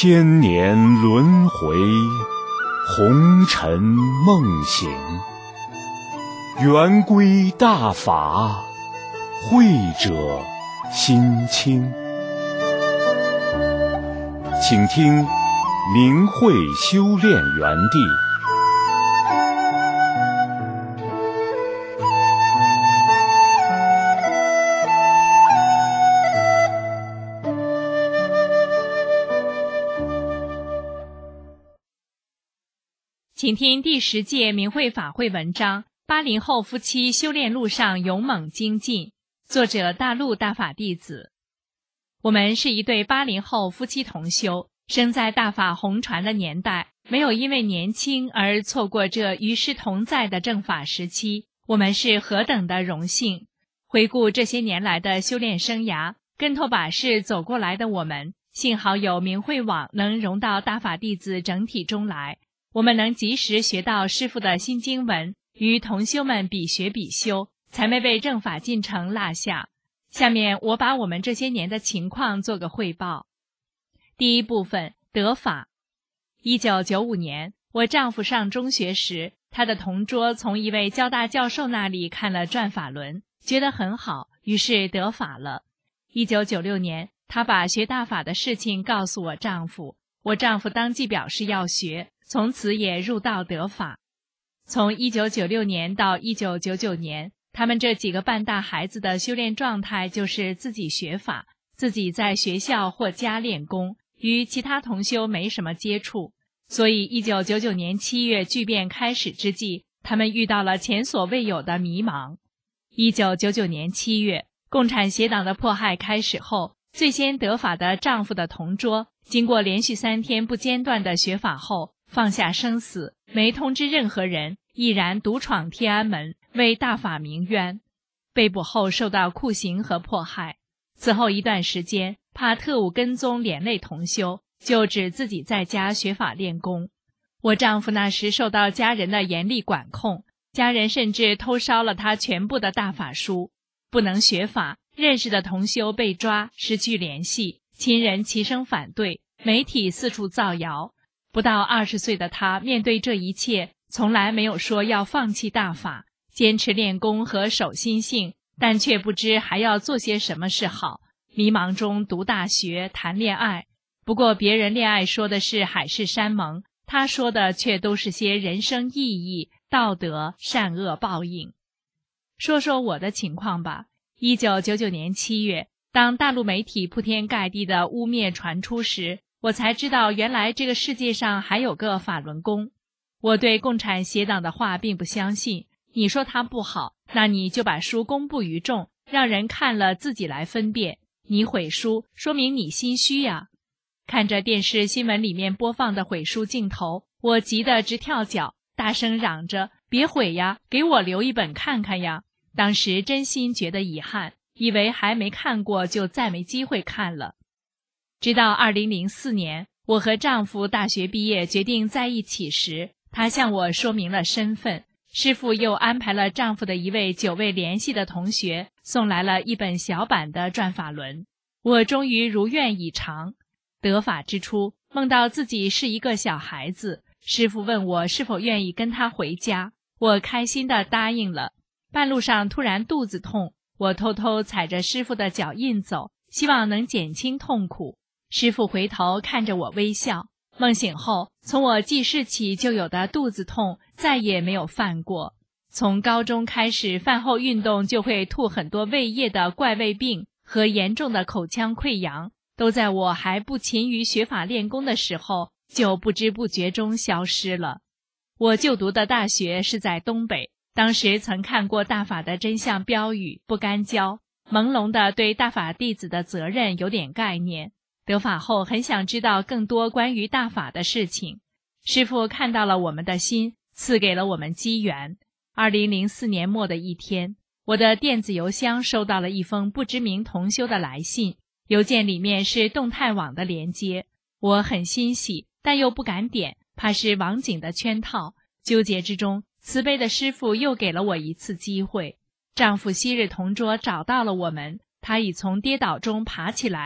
千年轮回，红尘梦醒，圆规大法，慧者心清。请听明慧修炼园地。 请听第10届明慧法会文章80后夫妻修炼路上勇猛精进，作者大陆大法弟子。我们是一对80后夫妻同修，生在大法红传的年代，没有因为年轻而错过这与世同在的正法时期，我们是何等的荣幸。回顾这些年来的修炼生涯，跟头把式走过来的我们，幸好有明慧网能融到大法弟子整体中来，我们能及时学到师父的新经文，与同修们比学比修，才没被正法进程落下。下面我把我们这些年的情况做个汇报。第一部分，得法。1995年，我丈夫上中学时，他的同桌从一位交大教授那里看了转法轮，觉得很好，于是得法了。1996年，他把学大法的事情告诉我丈夫，我丈夫当即表示要学，从此也入道得法。从1996年到1999年，他们这几个半大孩子的修炼状态就是自己学法，自己在学校或家练功，与其他同修没什么接触。所以1999年7月巨变开始之际，他们遇到了前所未有的迷茫。1999年7月，共产协党的迫害开始后，最先得法的丈夫的同桌，经过连续3天不间断的学法后，放下生死，没通知任何人，毅然独闯天安门，为大法鸣冤。被捕后受到酷刑和迫害。此后一段时间，怕特务跟踪连累同修，就只自己在家学法练功。我丈夫那时受到家人的严厉管控，家人甚至偷烧了他全部的大法书，不能学法，认识的同修被抓，失去联系，亲人齐声反对，媒体四处造谣。不到20岁的他面对这一切，从来没有说要放弃大法，坚持练功和守心性，但却不知还要做些什么是好。迷茫中读大学，谈恋爱。不过别人恋爱说的是海誓山盟，他说的却都是些人生意义、道德、善恶报应。说说我的情况吧。1999年7月，当大陆媒体铺天盖地的污蔑传出时，我才知道原来这个世界上还有个法轮功。我对共产协党的话并不相信，你说他不好，那你就把书公布于众，让人看了自己来分辨。你毁书，说明你心虚呀。看着电视新闻里面播放的毁书镜头，我急得直跳脚，大声嚷着，别毁呀，给我留一本看看呀。当时真心觉得遗憾，以为还没看过就再没机会看了。直到2004年，我和丈夫大学毕业决定在一起时，他向我说明了身份，师父又安排了丈夫的一位久未联系的同学送来了一本小版的转法轮。我终于如愿以偿。得法之初，梦到自己是一个小孩子，师父问我是否愿意跟他回家，我开心地答应了。半路上突然肚子痛，我偷偷踩着师父的脚印走，希望能减轻痛苦。师父回头看着我微笑。梦醒后，从我记事起就有的肚子痛再也没有犯过。从高中开始，饭后运动就会吐很多胃液的怪胃病和严重的口腔溃疡，都在我还不勤于学法练功的时候，就不知不觉中消失了。我就读的大学是在东北，当时曾看过大法的真相标语，不干教，朦胧的对大法弟子的责任有点概念。得法后很想知道更多关于大法的事情，师父看到了我们的心，赐给了我们机缘。2004年末的一天，我的电子邮箱收到了一封不知名同修的来信，邮件里面是动态网的连接。我很欣喜，但又不敢点，怕是网警的圈套。纠结之中，慈悲的师父又给了我一次机会。丈夫昔日同桌找到了我们，他已从跌倒中爬起来。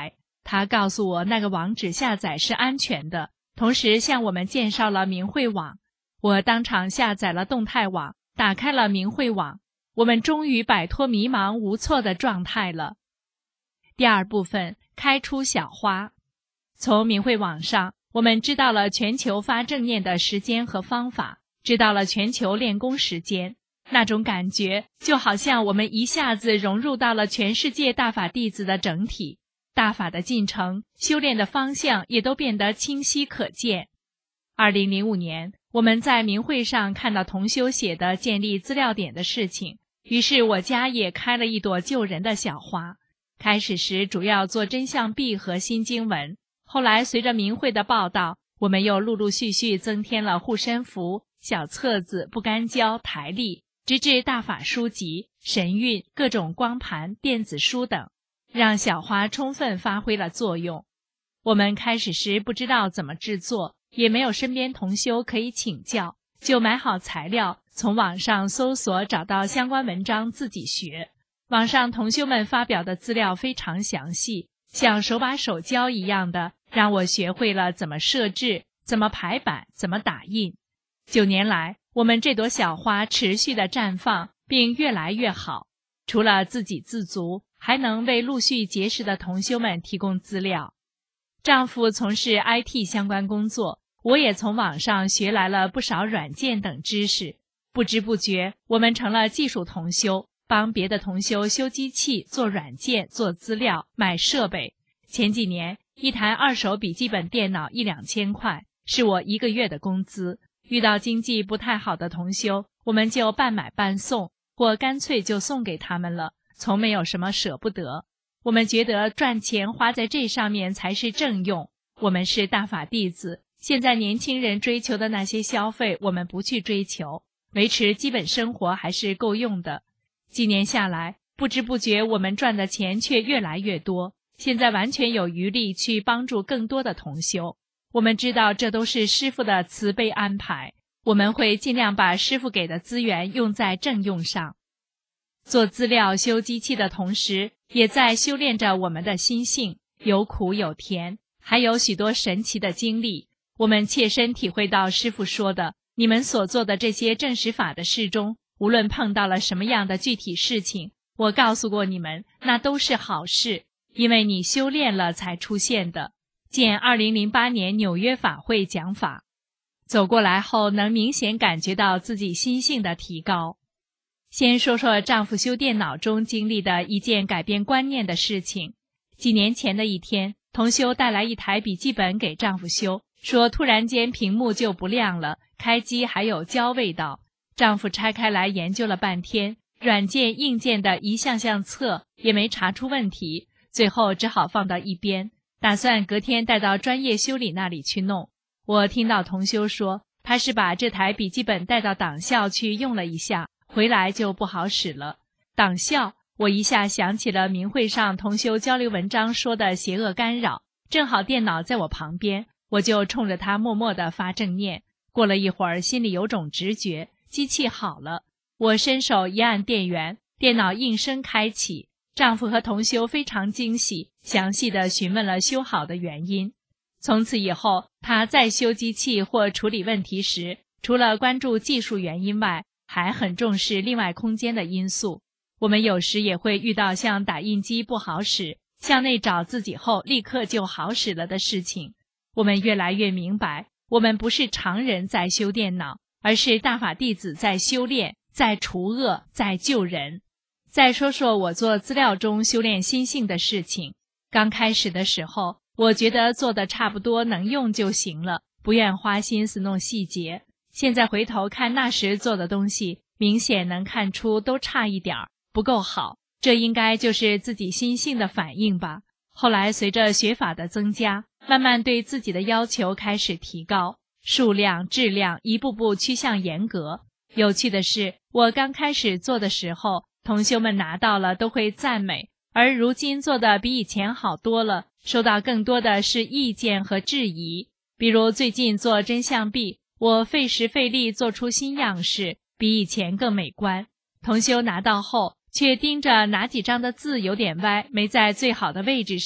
他告诉我那个网址下载是安全的，同时向我们介绍了明慧网。我当场下载了动态网，打开了明慧网，我们终于摆脱迷茫无措的状态了。第二部分，开出小花。从明慧网上，我们知道了全球发正念的时间和方法，知道了全球练功时间。那种感觉就好像我们一下子融入到了全世界大法弟子的整体，大法的进程、修炼的方向也都变得清晰可见。2005年，我们在明慧上看到同修写的建立资料点的事情，于是我家也开了一朵救人的小花。开始时主要做真相币和新经文，后来随着明慧的报道，我们又陆陆续续增添了护身符、小册子、不干胶、台历，直至大法书籍、神韵、各种光盘、电子书等，让小花充分发挥了作用。我们开始时不知道怎么制作，也没有身边同修可以请教，就买好材料，从网上搜索找到相关文章自己学。网上同修们发表的资料非常详细，像手把手教一样的，让我学会了怎么设置、怎么排版、怎么打印。9年来，我们这朵小花持续的绽放，并越来越好。除了自给自足，还能为陆续结识的同修们提供资料。丈夫从事 IT 相关工作，我也从网上学来了不少软件等知识。不知不觉，我们成了技术同修，帮别的同修修机器、做软件、做资料、买设备。前几年，一台二手笔记本电脑1-2千块，是我1个月的工资。遇到经济不太好的同修，我们就半买半送，或干脆就送给他们了，从没有什么舍不得。我们觉得赚钱花在这上面才是正用。我们是大法弟子，现在年轻人追求的那些消费，我们不去追求，维持基本生活还是够用的。几年下来，不知不觉我们赚的钱却越来越多，现在完全有余力去帮助更多的同修。我们知道这都是师父的慈悲安排，我们会尽量把师父给的资源用在正用上。做资料、修机器的同时，也在修炼着我们的心性，有苦有甜，还有许多神奇的经历。我们切身体会到师父说的，你们所做的这些证实法的事中，无论碰到了什么样的具体事情，我告诉过你们，那都是好事，因为你修炼了才出现的。见2008年纽约法会讲法，走过来后能明显感觉到自己心性的提高。先说说丈夫修电脑中经历的一件改变观念的事情。几年前的一天，同修带来一台笔记本给丈夫修，说突然间屏幕就不亮了，开机还有焦味道。丈夫拆开来研究了半天，软件硬件的一项项测也没查出问题，最后只好放到一边，打算隔天带到专业修理那里去弄。我听到同修说，他是把这台笔记本带到党校去用了一下，回来就不好使了。党校，我一下想起了明慧上同修交流文章说的邪恶干扰，正好电脑在我旁边，我就冲着他默默地发正念。过了一会儿，心里有种直觉，机器好了。我伸手一按电源，电脑应声开启。丈夫和同修非常惊喜，详细地询问了修好的原因。从此以后，他再修机器或处理问题时，除了关注技术原因外，还很重视另外空间的因素。我们有时也会遇到像打印机不好使，向内找自己后立刻就好使了的事情。我们越来越明白，我们不是常人在修电脑，而是大法弟子在修炼，在除恶，在救人。再说说我做资料中修炼心性的事情。刚开始的时候，我觉得做的差不多能用就行了，不愿花心思弄细节。现在回头看那时做的东西，明显能看出都差一点儿，不够好。这应该就是自己心性的反应吧。后来随着学法的增加，慢慢对自己的要求开始提高，数量、质量一步步趋向严格。有趣的是，我刚开始做的时候，同修们拿到了都会赞美，而如今做的比以前好多了，收到更多的是意见和质疑。比如最近做真相币，我费时费力做出新样式，比以前更美观。同修拿到后，却盯着哪几张的字有点歪，没在最好的位置上，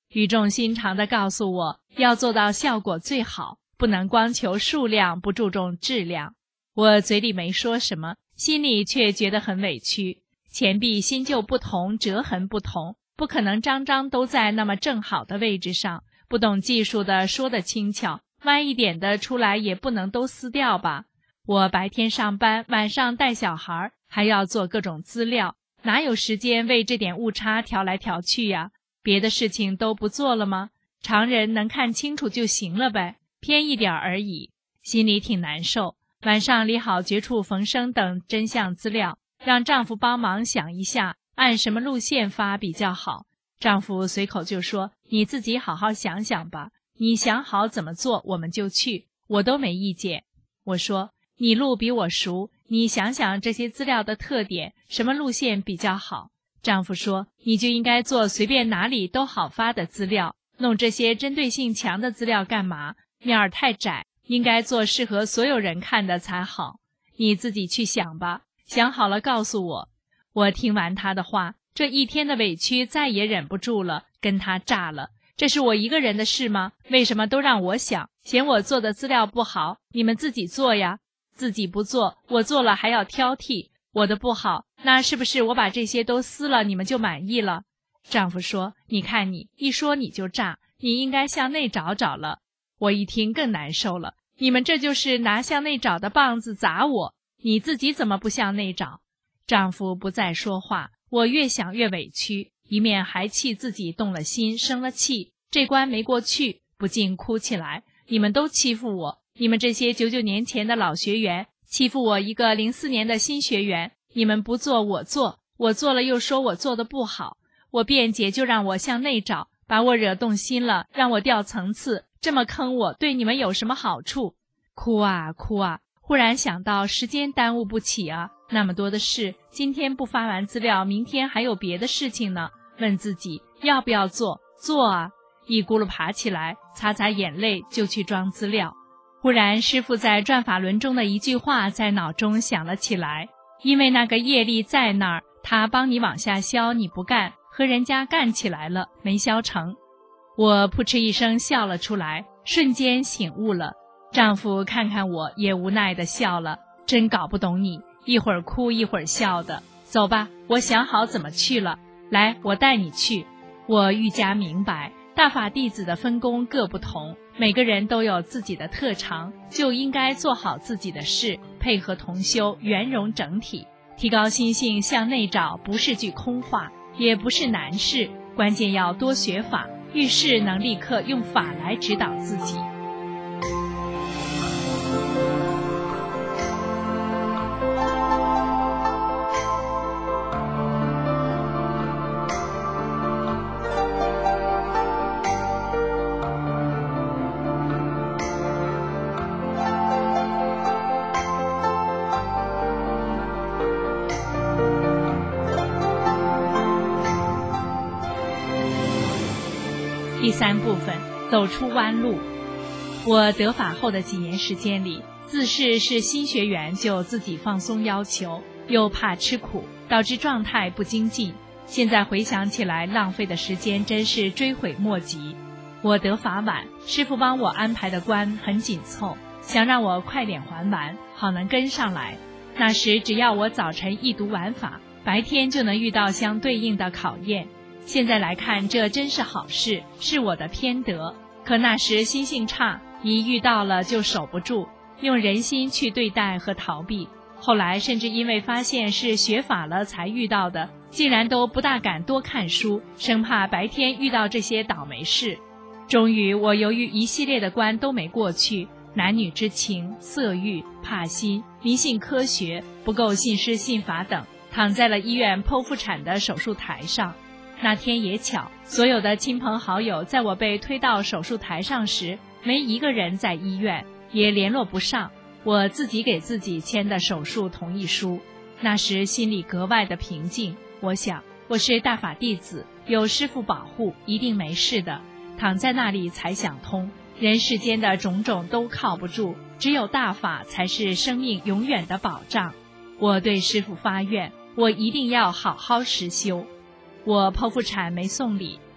语重心长地告诉我要做到效果最好，不能光求数量，不注重质量。我嘴里没说什么，心里却觉得很委屈。钱币新旧不同，折痕不同，不可能张张都在那么正好的位置上，不懂技术的说得轻巧，歪一点的出来也不能都撕掉吧。我白天上班，晚上带小孩，还要做各种资料，哪有时间为这点误差调来调去呀？别的事情都不做了吗？常人能看清楚就行了呗，偏一点而已。心里挺难受。晚上理好绝处逢生等真相资料，让丈夫帮忙想一下按什么路线发比较好。丈夫随口就说，你自己好好想想吧，你想好怎么做我们就去，我都没意见。我说，你路比我熟，你想想这些资料的特点，什么路线比较好。丈夫说，你就应该做随便哪里都好发的资料，弄这些针对性强的资料干嘛？面儿太窄，应该做适合所有人看的才好。你自己去想吧，想好了告诉我。我听完他的话，这一天的委屈再也忍不住了，跟他炸了。这是我一个人的事吗？为什么都让我想？嫌我做的资料不好，你们自己做呀。自己不做，我做了还要挑剔。我的不好，那是不是我把这些都撕了，你们就满意了？丈夫说，你看你一说你就炸，你应该向内找找了。我一听更难受了，你们这就是拿向内找的棒子砸我，你自己怎么不向内找？丈夫不再说话，我越想越委屈，一面还气自己动了心，生了气，这关没过去，不禁哭起来。你们都欺负我，你们这些99年前的老学员欺负我一个04年的新学员，你们不做我做，我做了又说我做的不好，我辩解就让我向内找，把我惹动心了，让我掉层次，这么坑我，对你们有什么好处？哭啊哭啊，忽然想到时间耽误不起啊，那么多的事，今天不发完资料，明天还有别的事情呢，问自己要不要做，做啊。一咕噜爬起来，擦擦眼泪就去装资料。忽然师父在转法轮中的一句话在脑中响了起来，因为那个业力在那儿，他帮你往下消，你不干，和人家干起来了，没消成。我扑哧一声笑了出来，瞬间醒悟了。丈夫看看我，也无奈地笑了，真搞不懂你，一会儿哭一会儿笑的。走吧，我想好怎么去了，来，我带你去。我愈加明白，大法弟子的分工各不同，每个人都有自己的特长，就应该做好自己的事，配合同修，圆融整体。提高心性向内找不是句空话，也不是难事，关键要多学法，遇事能立刻用法来指导自己。第3部分，走出弯路。我得法后的几年时间里，自视是新学员就自己放松要求，又怕吃苦，导致状态不精进。现在回想起来，浪费的时间真是追悔莫及。我得法晚，师父帮我安排的关很紧凑，想让我快点还完，好能跟上来。那时只要我早晨一读完法，白天就能遇到相对应的考验。现在来看，这真是好事，是我的偏德。可那时心性差，一遇到了就守不住，用人心去对待和逃避。后来甚至因为发现是学法了才遇到的，竟然都不大敢多看书，生怕白天遇到这些倒霉事。终于我由于一系列的关都没过去，男女之情、色欲、怕心、迷信科学、不够信师信法等，躺在了医院剖腹产的手术台上。那天也巧，所有的亲朋好友在我被推到手术台上时，没一个人在医院，也联络不上。我自己给自己签的手术同意书。那时心里格外的平静，我想我是大法弟子，有师父保护，一定没事的。躺在那里才想通，人世间的种种都靠不住，只有大法才是生命永远的保障。我对师父发愿，我一定要好好实修。我剖腹产没送礼，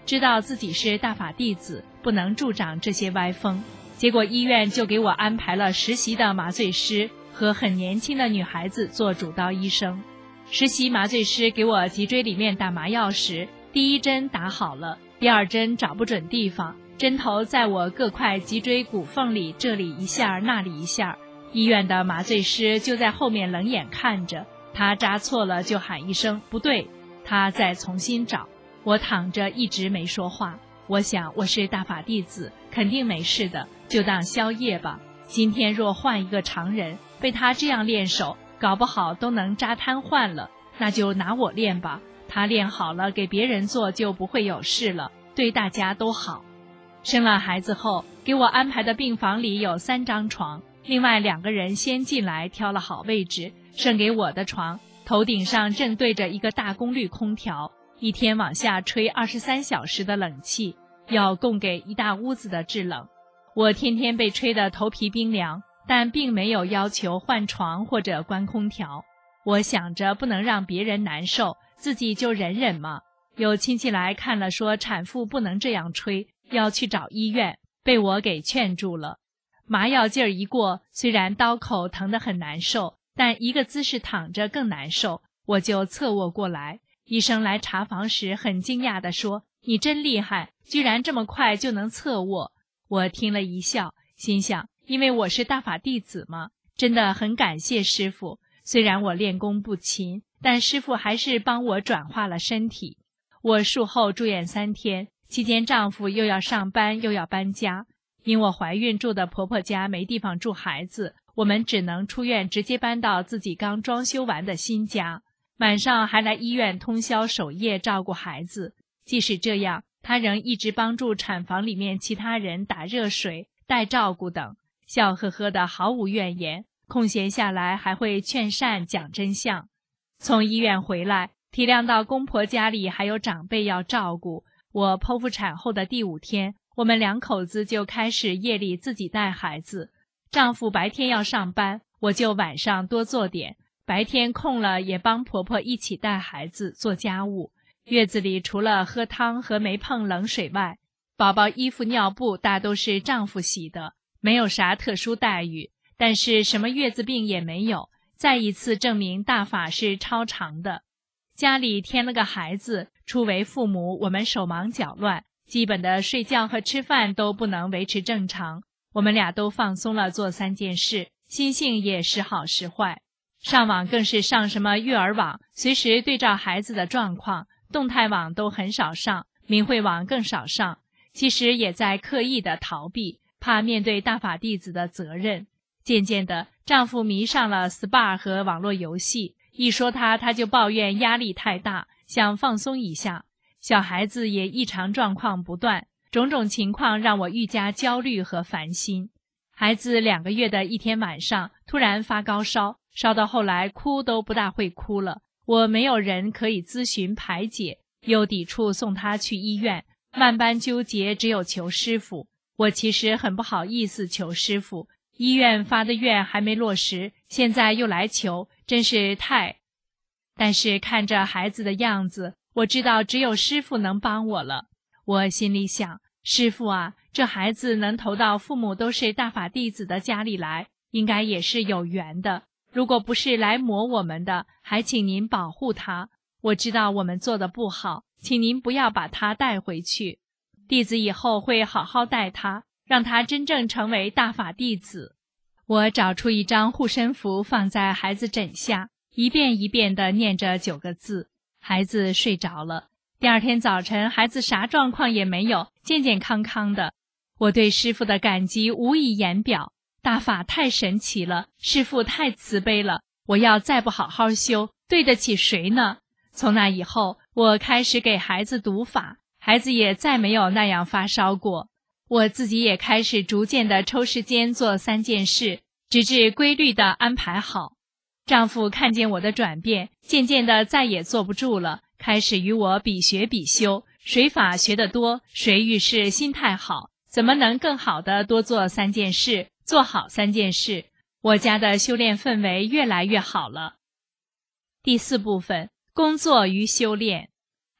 知道自己是大法弟子，不能助长这些歪风。结果医院就给我安排了实习的麻醉师和很年轻的女孩子做主刀医生。实习麻醉师给我脊椎里面打麻药时，第一针打好了，第二针找不准地方，针头在我各块脊椎骨缝里这里一下那里一下。医院的麻醉师就在后面冷眼看着，他扎错了就喊一声不对，他再重新找。我躺着一直没说话，我想我是大法弟子，肯定没事的，就当宵夜吧。今天若换一个常人，被他这样练手，搞不好都能扎瘫痪了，那就拿我练吧。他练好了给别人做就不会有事了，对大家都好。生了孩子后，给我安排的病房里有3张床，另外2个人先进来挑了好位置，剩给我的床头顶上正对着一个大功率空调，一天往下吹23小时的冷气，要供给一大屋子的制冷。我天天被吹得头皮冰凉，但并没有要求换床或者关空调。我想着不能让别人难受，自己就忍忍嘛。有亲戚来看了说产妇不能这样吹，要去找医院，被我给劝住了。麻药劲儿一过，虽然刀口疼得很难受，但一个姿势躺着更难受，我就侧卧过来。医生来查房时很惊讶地说，你真厉害，居然这么快就能侧卧。我听了一笑，心想因为我是大法弟子嘛，真的很感谢师父。虽然我练功不勤，但师父还是帮我转化了身体。我术后住院3天，期间丈夫又要上班又要搬家，因我怀孕住的婆婆家没地方住孩子，我们只能出院直接搬到自己刚装修完的新家。晚上还来医院通宵守夜照顾孩子。即使这样，他仍一直帮助产房里面其他人打热水、带照顾等，笑呵呵的毫无怨言。空闲下来还会劝善讲真相。从医院回来，体谅到公婆家里还有长辈要照顾，我剖腹产后的第5天，我们2口子就开始夜里自己带孩子。丈夫白天要上班，我就晚上多做点，白天空了也帮婆婆一起带孩子做家务。月子里除了喝汤和没碰冷水外，宝宝衣服尿布大都是丈夫洗的，没有啥特殊待遇，但是什么月子病也没有，再一次证明大法是超常的。家里添了个孩子，初为父母，我们手忙脚乱，基本的睡觉和吃饭都不能维持正常。我们俩都放松了做3件事，心性也时好时坏。上网更是上什么育儿网，随时对照孩子的状况，动态网都很少上，明慧网更少上。其实也在刻意的逃避，怕面对大法弟子的责任。渐渐的，丈夫迷上了 SPA 和网络游戏，一说他就抱怨压力太大，想放松一下。小孩子也异常状况不断，种种情况让我愈加焦虑和烦心。孩子2个月的一天晚上突然发高烧，烧到后来哭都不大会哭了。我没有人可以咨询排解，又抵触送他去医院，万般纠结，只有求师父。我其实很不好意思求师父，医院发的愿还没落实，现在又来求，真是太……但是看着孩子的样子，我知道只有师父能帮我了。我心里想，师父啊，这孩子能投到父母都是大法弟子的家里来，应该也是有缘的。如果不是来磨我们的，还请您保护他。我知道我们做的不好，请您不要把他带回去。弟子以后会好好带他，让他真正成为大法弟子。我找出一张护身符放在孩子枕下，一遍一遍地念着9个字。孩子睡着了。第2天早晨，孩子啥状况也没有，健健康康的。我对师父的感激无以言表，大法太神奇了，师父太慈悲了，我要再不好好修，对得起谁呢？从那以后，我开始给孩子读法，孩子也再没有那样发烧过。我自己也开始逐渐地抽时间做3件事，直至规律地安排好。丈夫看见我的转变，渐渐地再也坐不住了，开始与我比学比修，谁法学得多，谁遇事心态好，怎么能更好地多做3件事，做好3件事。我家的修炼氛围越来越好了。第4部分，工作与修炼。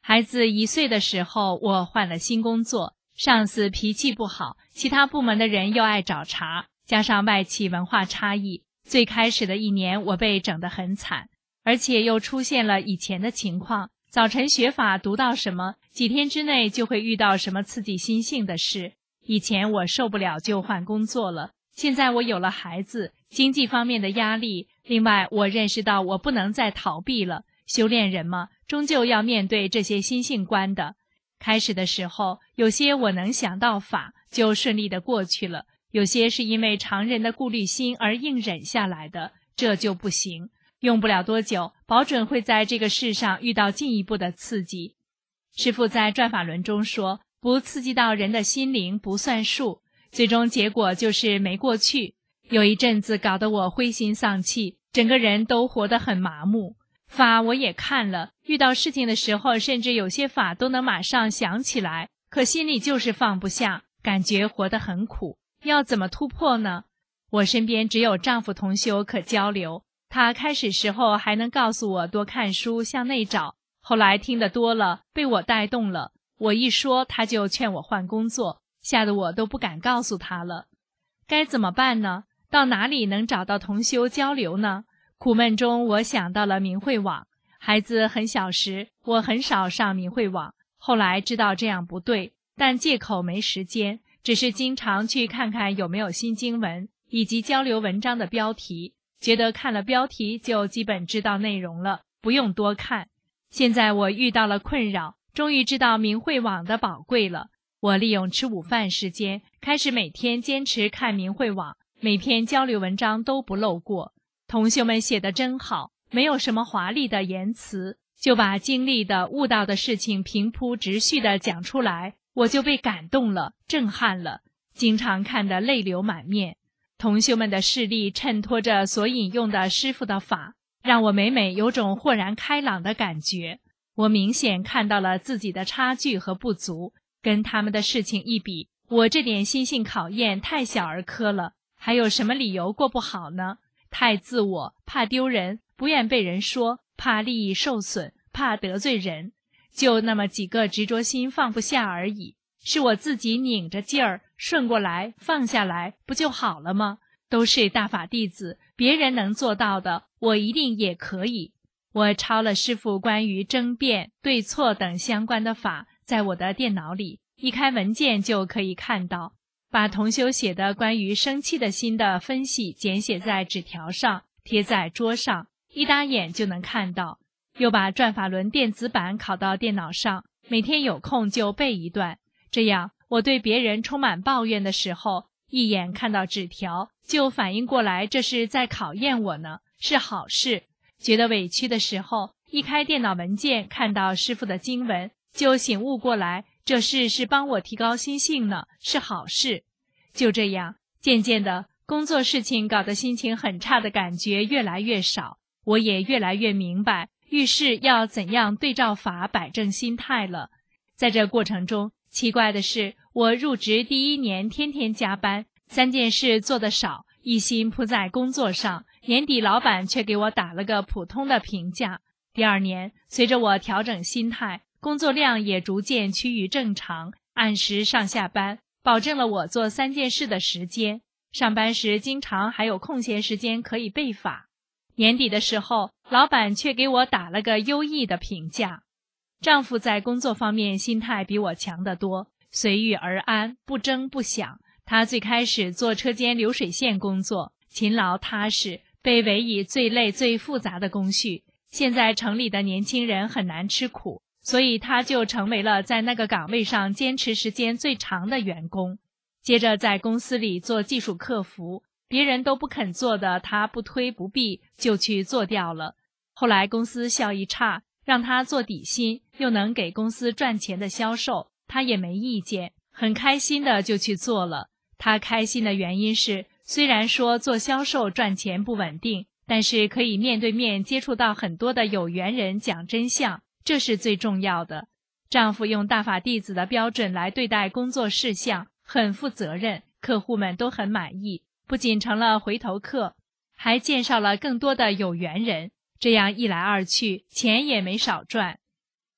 孩子1岁的时候，我换了新工作，上司脾气不好，其他部门的人又爱找茬，加上外企文化差异，最开始的1年我被整得很惨，而且又出现了以前的情况，早晨学法读到什么，几天之内就会遇到什么刺激心性的事。以前我受不了就换工作了，现在我有了孩子，经济方面的压力，另外我认识到我不能再逃避了，修炼人嘛，终究要面对这些心性观的。开始的时候，有些我能想到法，就顺利的过去了，有些是因为常人的顾虑心而硬忍下来的，这就不行。用不了多久，保准会在这个世上遇到进一步的刺激。师父在转法轮中说，不刺激到人的心灵不算数，最终结果就是没过去。有一阵子搞得我灰心丧气，整个人都活得很麻木。法我也看了，遇到事情的时候，甚至有些法都能马上想起来，可心里就是放不下，感觉活得很苦。要怎么突破呢？我身边只有丈夫同修可交流，他开始时候还能告诉我多看书，向内找，后来听得多了，被我带动了，我一说他就劝我换工作，吓得我都不敢告诉他了。该怎么办呢？到哪里能找到同修交流呢？苦闷中我想到了明慧网。孩子很小时，我很少上明慧网，后来知道这样不对，但借口没时间，只是经常去看看有没有新经文以及交流文章的标题，觉得看了标题就基本知道内容了，不用多看。现在我遇到了困扰，终于知道明慧网的宝贵了。我利用吃午饭时间，开始每天坚持看明慧网，每篇交流文章都不漏过。同修们写得真好，没有什么华丽的言辞，就把经历的悟到的事情平铺直叙地讲出来，我就被感动了，震撼了，经常看得泪流满面。同修们的事例衬托着所引用的师父的法，让我每每有种豁然开朗的感觉。我明显看到了自己的差距和不足，跟他们的事情一比，我这点心性考验太小儿科了，还有什么理由过不好呢？太自我，怕丢人，不愿被人说，怕利益受损，怕得罪人，就那么几个执着心放不下而已。是我自己拧着劲儿顺过来放下来，不就好了吗？都是大法弟子，别人能做到的，我一定也可以。我抄了师父关于争辩、对错等相关的法，在我的电脑里，一开文件就可以看到。把同修写的关于生气的心的分析简写在纸条上，贴在桌上，一搭眼就能看到。又把转法轮电子版拷到电脑上，每天有空就背一段。这样，我对别人充满抱怨的时候，一眼看到纸条，就反应过来这是在考验我呢，是好事。觉得委屈的时候，一开电脑文件看到师父的经文，就醒悟过来，这事是帮我提高心性呢，是好事。就这样，渐渐的，工作事情搞得心情很差的感觉越来越少，我也越来越明白遇事要怎样对照法摆正心态了。在这过程中，奇怪的是，我入职第1年天天加班，3件事做得少，一心扑在工作上，年底老板却给我打了个普通的评价。第2年，随着我调整心态，工作量也逐渐趋于正常，按时上下班，保证了我做3件事的时间。上班时经常还有空闲时间可以背法。年底的时候，老板却给我打了个优异的评价。丈夫在工作方面心态比我强得多，随遇而安，不争不抢。他最开始做车间流水线工作，勤劳踏实，被委以最累最复杂的工序。现在城里的年轻人很难吃苦，所以他就成为了在那个岗位上坚持时间最长的员工。接着在公司里做技术客服，别人都不肯做的，他不推不避就去做掉了。后来公司效益差，让他做底薪，又能给公司赚钱的销售，他也没意见，很开心的就去做了。他开心的原因是，虽然说做销售赚钱不稳定，但是可以面对面接触到很多的有缘人讲真相，这是最重要的。丈夫用大法弟子的标准来对待工作事项，很负责任，客户们都很满意，不仅成了回头客，还介绍了更多的有缘人，这样一来二去，钱也没少赚。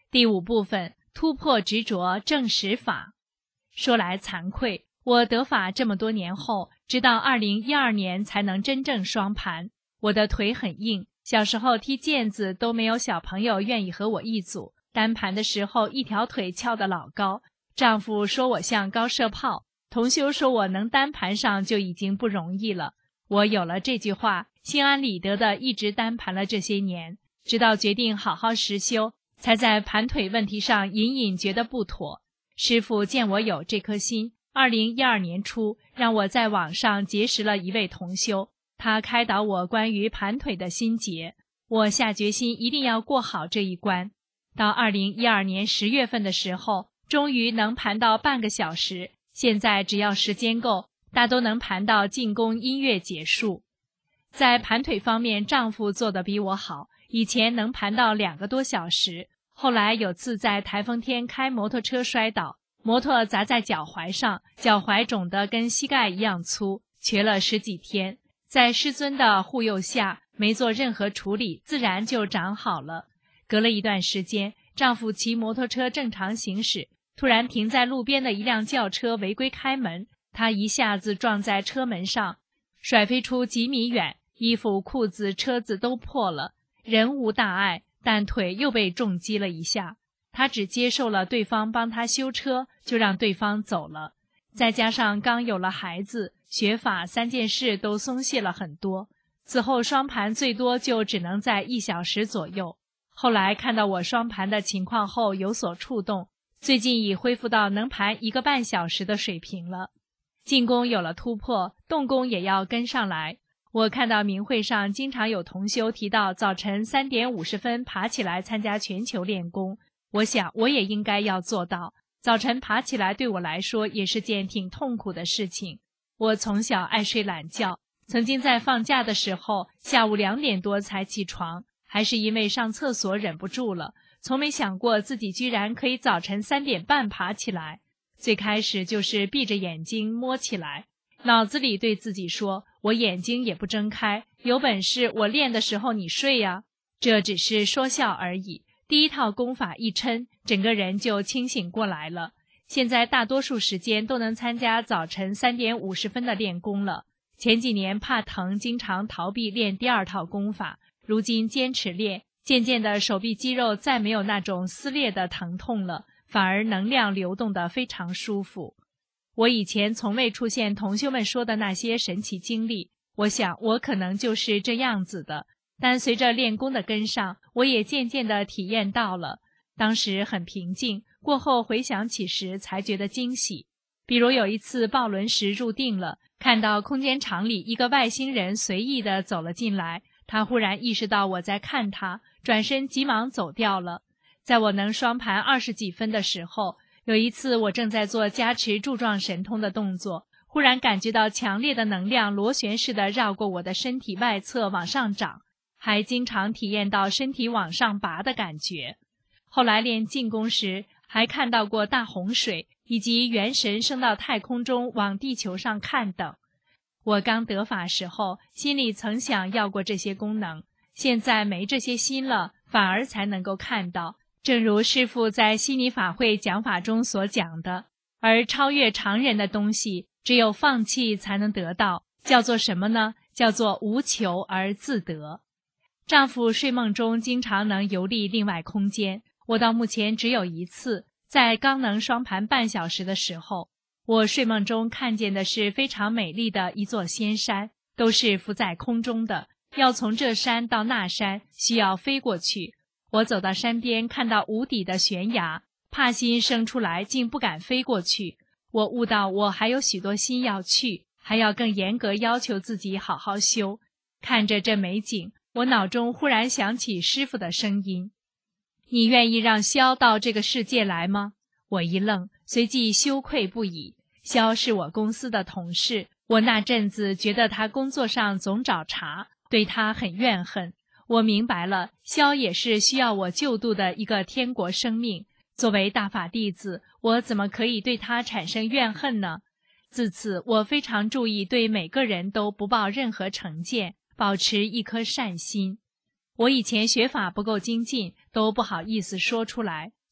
第5部分，突破执着，证实法。说来惭愧，我得法这么多年后，直到2012年才能真正双盘。我的腿很硬，小时候踢毽子都没有小朋友愿意和我一组，单盘的时候一条腿翘得老高，丈夫说我像高射炮，同修说我能单盘上就已经不容易了。我有了这句话，心安理得的一直单盘了这些年，直到决定好好实修，才在盘腿问题上隐隐觉得不妥。师父见我有这颗心，2012年初让我在网上结识了一位同修，他开导我关于盘腿的心结，我下决心一定要过好这一关。到2012年10月份的时候，终于能盘到半个小时，现在只要时间够，大都能盘到进宫音乐结束。在盘腿方面，丈夫做得比我好，以前能盘到2个多小时，后来有次在台风天开摩托车摔倒，摩托砸在脚踝上，脚踝肿得跟膝盖一样粗，瘸了10几天。在师尊的护佑下，没做任何处理，自然就长好了。隔了一段时间，丈夫骑摩托车正常行驶，突然停在路边的一辆轿车违规开门，他一下子撞在车门上，甩飞出几米远，衣服、裤子、车子都破了，人无大碍，但腿又被重击了一下。他只接受了对方帮他修车，就让对方走了。再加上刚有了孩子，学法3件事都松懈了很多。此后双盘最多就只能在1小时左右。后来看到我双盘的情况后有所触动，最近已恢复到能盘1个半小时的水平了。进宫有了突破，动宫也要跟上来。我看到明会上经常有同修提到早晨3点50分爬起来参加全球练功，我想我也应该要做到。早晨爬起来对我来说也是件挺痛苦的事情。我从小爱睡懒觉，曾经在放假的时候下午2点多才起床，还是因为上厕所忍不住了，从没想过自己居然可以早晨3点半爬起来。最开始就是闭着眼睛摸起来，脑子里对自己说，我眼睛也不睁开，有本事我练的时候你睡呀。这只是说笑而已。第一套功法一抻，整个人就清醒过来了。现在大多数时间都能参加早晨3点50分的练功了。前几年怕疼，经常逃避练第2套功法，如今坚持练，渐渐的手臂肌肉再没有那种撕裂的疼痛了，反而能量流动得非常舒服。我以前从未出现同修们说的那些神奇经历，我想我可能就是这样子的。但随着练功的跟上，我也渐渐地体验到了。当时很平静，过后回想起时才觉得惊喜。比如有一次抱轮时入定了，看到空间场里一个外星人随意地走了进来，他忽然意识到我在看他，转身急忙走掉了。在我能双盘20几分的时候，有一次我正在做加持柱状神通的动作，忽然感觉到强烈的能量螺旋似的绕过我的身体外侧往上涨，还经常体验到身体往上拔的感觉。后来练静功时，还看到过大洪水，以及元神升到太空中往地球上看等。我刚得法时候，心里曾想要过这些功能，现在没这些心了，反而才能够看到。正如师父在悉尼法会讲法中所讲的，而超越常人的东西，只有放弃才能得到，叫做什么呢？叫做无求而自得。丈夫睡梦中经常能游历另外空间，我到目前只有一次，在刚能双盘半小时的时候，我睡梦中看见的是非常美丽的一座仙山，都是浮在空中的，要从这山到那山需要飞过去。我走到山边，看到无底的悬崖，怕心生出来，竟不敢飞过去。我悟到我还有许多心要去，还要更严格要求自己好好修。看着这美景，我脑中忽然想起师父的声音：你愿意让萧到这个世界来吗？我一愣，随即羞愧不已。萧是我公司的同事，我那阵子觉得他工作上总找茬，对他很怨恨。我明白了，萧也是需要我救度的一个天国生命。作为大法弟子，我怎么可以对他产生怨恨呢？自此，我非常注意对每个人都不抱任何成见，保持一颗善心。我以前学法不够精进，都不好意思说出来。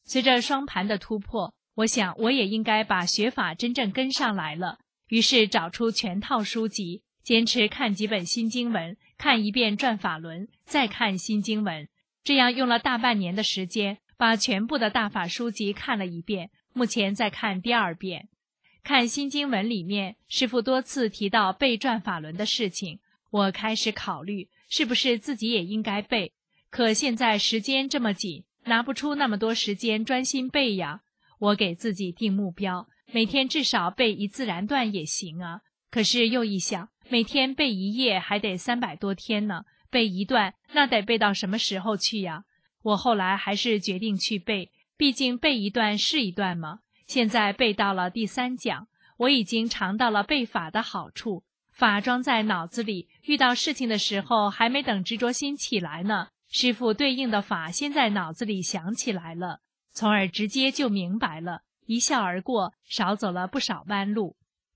随着双盘的突破，我想我也应该把学法真正跟上来了。于是找出全套书籍，坚持看几本新经文，看一遍转法轮，再看新经文。这样用了大半年的时间，把全部的大法书籍看了一遍，目前在看第2遍。看新经文里面，师父多次提到背转法轮的事情，我开始考虑是不是自己也应该背。可现在时间这么紧，拿不出那么多时间专心背呀。我给自己定目标，每天至少背1自然段也行啊。可是又一想，每天背1页还得300多天呢，背1段那得背到什么时候去呀？我后来还是决定去背，毕竟背1段是1段嘛。现在背到了第3讲，我已经尝到了背法的好处，法装在脑子里，遇到事情的时候还没等执着心起来呢，师父对应的法先在脑子里想起来了，从而直接就明白了，一笑而过，少走了不少弯路。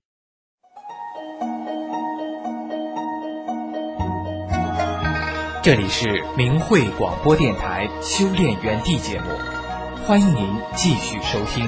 这里是明慧广播电台修炼园地节目，欢迎您继续收听。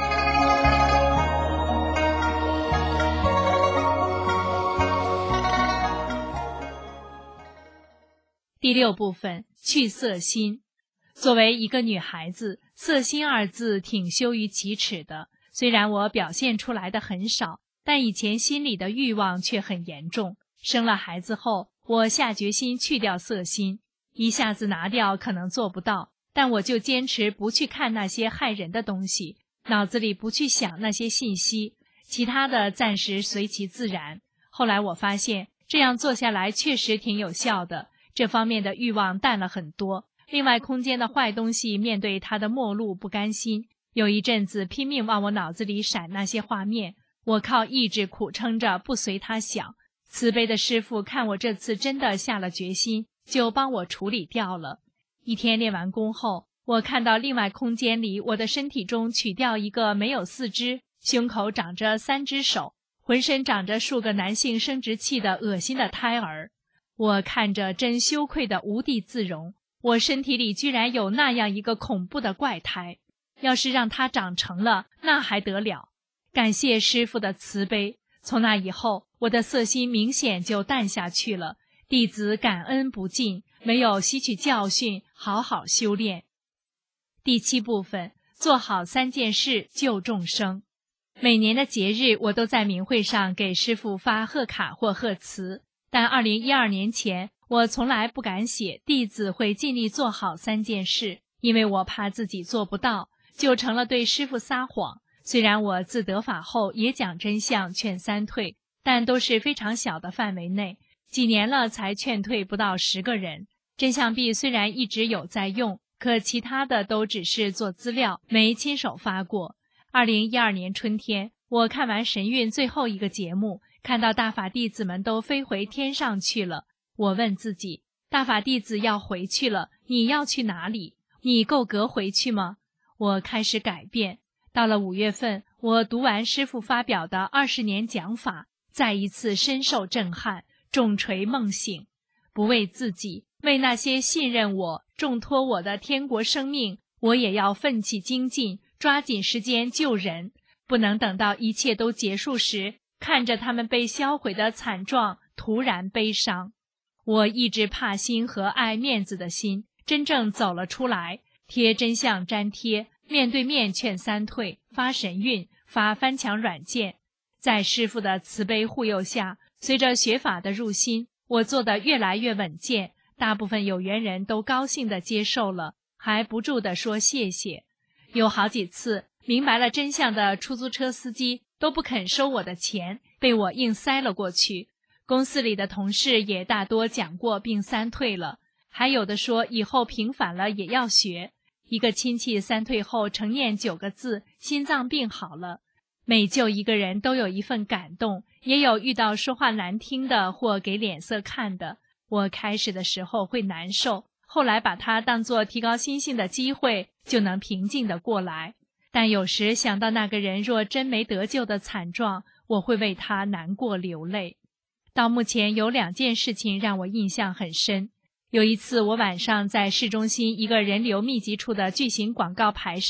第6部分，去色心。作为一个女孩子，色心2字挺羞于启齿的。虽然我表现出来的很少，但以前心里的欲望却很严重。生了孩子后，我下决心去掉色心，一下子拿掉可能做不到，但我就坚持不去看那些害人的东西，脑子里不去想那些信息，其他的暂时随其自然。后来我发现这样做下来确实挺有效的，这方面的欲望淡了很多。另外空间的坏东西面对它的末路不甘心，有一阵子拼命往我脑子里闪那些画面，我靠意志苦撑着不随他想。慈悲的师父看我这次真的下了决心，就帮我处理掉了。一天练完功后，我看到另外空间里我的身体中取掉一个没有4肢，胸口长着3只手，浑身长着数个男性生殖器的恶心的胎儿。我看着真羞愧的无地自容，我身体里居然有那样一个恐怖的怪胎，要是让它长成了，那还得了。感谢师父的慈悲，从那以后，我的色心明显就淡下去了。弟子感恩不尽，没有吸取教训，好好修炼。第7部分，做好3件事救众生。每年的节日，我都在明会上给师父发贺卡或贺词，但2012年前，我从来不敢写弟子会尽力做好3件事，因为我怕自己做不到，就成了对师父撒谎。虽然我自得法后也讲真相劝3退，但都是非常小的范围内，几年了才劝退不到10个人。真相币虽然一直有在用，可其他的都只是做资料，没亲手发过。2012年春天，我看完神韵最后一个节目，看到大法弟子们都飞回天上去了。我问自己，大法弟子要回去了，你要去哪里？你够格回去吗？我开始改变。到了5月份，我读完师父发表的20年讲法，再一次深受震撼，重锤梦醒。不为自己，为那些信任我、重托我的天国生命，我也要奋起精进，抓紧时间救人，不能等到一切都结束时，看着他们被销毁的惨状，突然悲伤。我抑制怕心和爱面子的心，真正走了出来，贴真相粘贴，面对面劝3退，发神韵，发翻墙软件。在师父的慈悲护佑下，随着学法的入心，我做得越来越稳健，大部分有缘人都高兴地接受了，还不住地说谢谢。有好几次明白了真相的出租车司机都不肯收我的钱，被我硬塞了过去。公司里的同事也大多讲过并3退了，还有的说以后平反了也要学。一个亲戚3退后承念9个字，心脏病好了。每救一个人都有一份感动，也有遇到说话难听的或给脸色看的。我开始的时候会难受，后来把它当作提高心性的机会，就能平静地过来。但有时想到那个人若真没得救的惨状，我会为他难过流泪。到目前有2件事情让我印象很深。有一次我晚上在市中心一个人流密集处的巨型广告牌上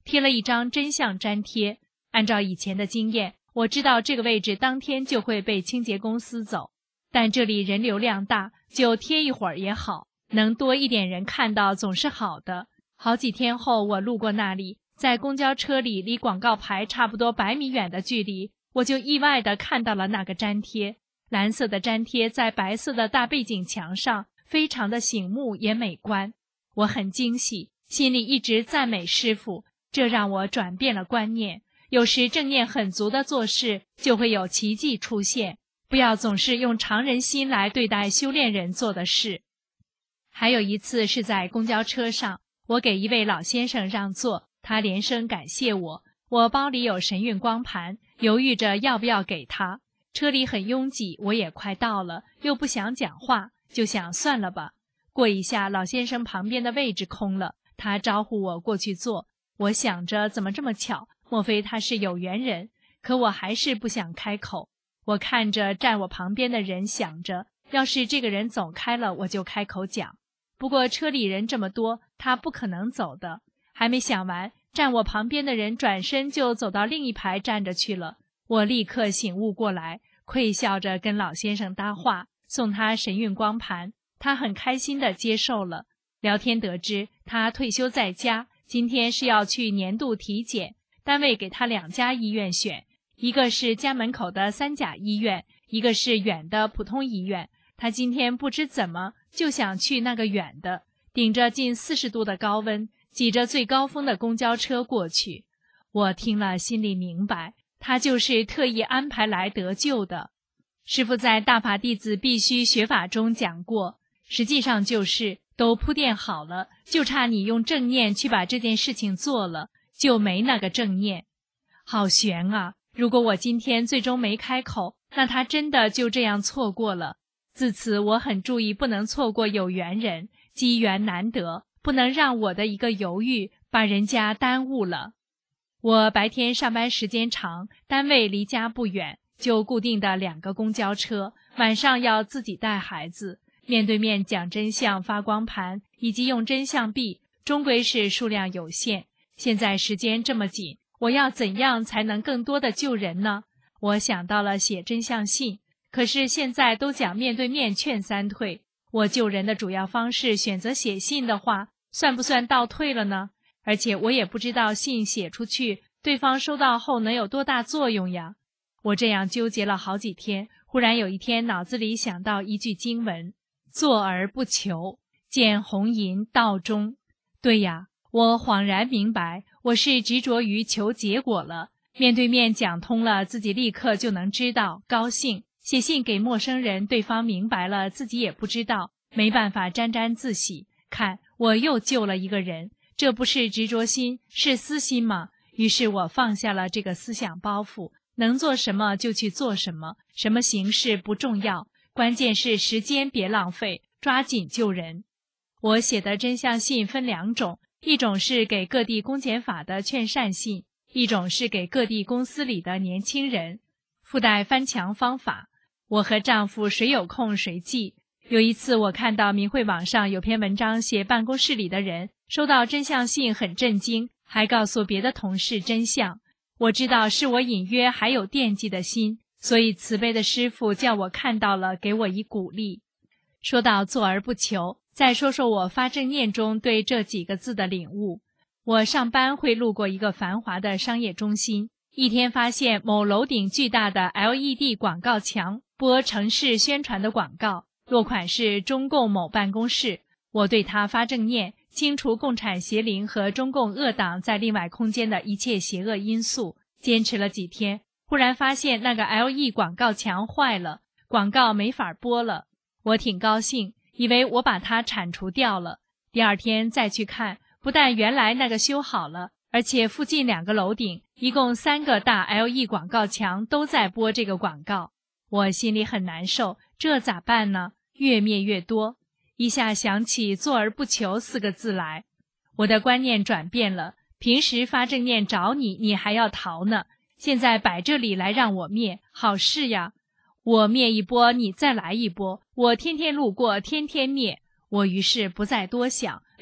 贴了一张真相粘贴。按照以前的经验，我知道这个位置当天就会被清洁公司走，但这里人流量大，就贴一会儿也好，能多一点人看到总是好的。好几天后，我路过那里，在公交车里离广告牌差不多100米远的距离，我就意外地看到了那个粘贴。蓝色的粘贴在白色的大背景墙上，非常的醒目也美观。我很惊喜，心里一直赞美师父，这让我转变了观念。有时正念很足的做事，就会有奇迹出现，不要总是用常人心来对待修炼人做的事。还有一次是在公交车上，我给一位老先生让座，他连声感谢我。我包里有神韵光盘，犹豫着要不要给他。车里很拥挤，我也快到了，又不想讲话，就想算了吧。过一下，老先生旁边的位置空了，他招呼我过去坐。我想着怎么这么巧，莫非他是有缘人？可我还是不想开口。我看着站我旁边的人，想着要是这个人走开了，我就开口讲。不过车里人这么多，他不可能走的。还没想完，站我旁边的人转身就走到另一排站着去了。我立刻醒悟过来，愧笑着跟老先生搭话，送他神韵光盘。他很开心地接受了。聊天得知他退休在家，今天是要去年度体检，单位给他2家医院选，一个是家门口的3甲医院，一个是远的普通医院。他今天不知怎么就想去那个远的，顶着近40度的高温，挤着最高峰的公交车过去。我听了心里明白，他就是特意安排来得救的。师父在《大法弟子必须学法》中讲过，实际上就是都铺垫好了，就差你用正念去把这件事情做了，就没那个正念。好悬啊！如果我今天最终没开口，那他真的就这样错过了。自此我很注意不能错过有缘人，机缘难得，不能让我的一个犹豫把人家耽误了。我白天上班时间长，单位离家不远，就固定的2个公交车，晚上要自己带孩子。面对面讲真相发光盘以及用真相币，终归是数量有限。现在时间这么紧，我要怎样才能更多的救人呢？我想到了写真相信，可是现在都讲面对面劝3退，我救人的主要方式选择写信的话，算不算倒退了呢？而且我也不知道信写出去，对方收到后能有多大作用呀。我这样纠结了好几天，忽然有一天脑子里想到一句经文，坐而不求，见红银道中。对呀，我恍然明白，我是执着于求结果了。面对面讲通了，自己立刻就能知道，高兴。写信给陌生人，对方明白了，自己也不知道，没办法沾沾自喜。看，我又救了一个人，这不是执着心，是私心吗？于是我放下了这个思想包袱，能做什么就去做什么，什么形式不重要，关键是时间别浪费，抓紧救人。我写的真相信分2种，一种是给各地公检法的劝善信，一种是给各地公司里的年轻人，附带翻墙方法。我和丈夫谁有空谁记。有一次我看到明慧网上有篇文章，写办公室里的人收到真相信很震惊，还告诉别的同事真相。我知道是我隐约还有惦记的心，所以慈悲的师父叫我看到了，给我以鼓励。说到坐而不求，再说说我发正念中对这几个字的领悟。我上班会路过一个繁华的商业中心，一天发现某楼顶巨大的 LED 广告墙播城市宣传的广告，落款是中共某办公室。我对他发正念，清除共产邪灵和中共恶党在另外空间的一切邪恶因素。坚持了几天，忽然发现那个 LED 广告墙坏了，广告没法播了。我挺高兴，以为我把它铲除掉了。第2天再去看，不但原来那个修好了，而且附近2个楼顶一共3个大 LED 广告墙都在播这个广告。我心里很难受，这咋办呢？越灭越多。一下想起坐而不求4个字来，我的观念转变了。平时发正念找你，你还要逃呢，现在摆这里来让我灭，好事呀。我灭一波，你再来一波，我天天路过，天天灭。我于是不再多想，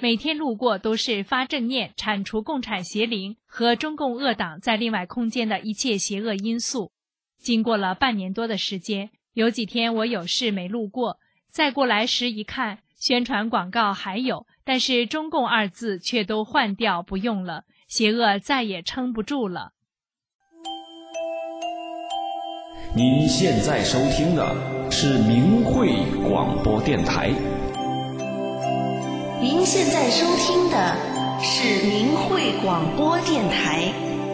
每天路过都是发正念铲除共产邪灵和中共恶党在另外空间的一切邪恶因素。经过了半年多的时间，有几天我有事没路过，再过来时一看，宣传广告还有，但是中共二字却都换掉不用了，邪恶再也撑不住了。 您现在收听的是明慧广播电台。 您现在收听的是明慧广播电台。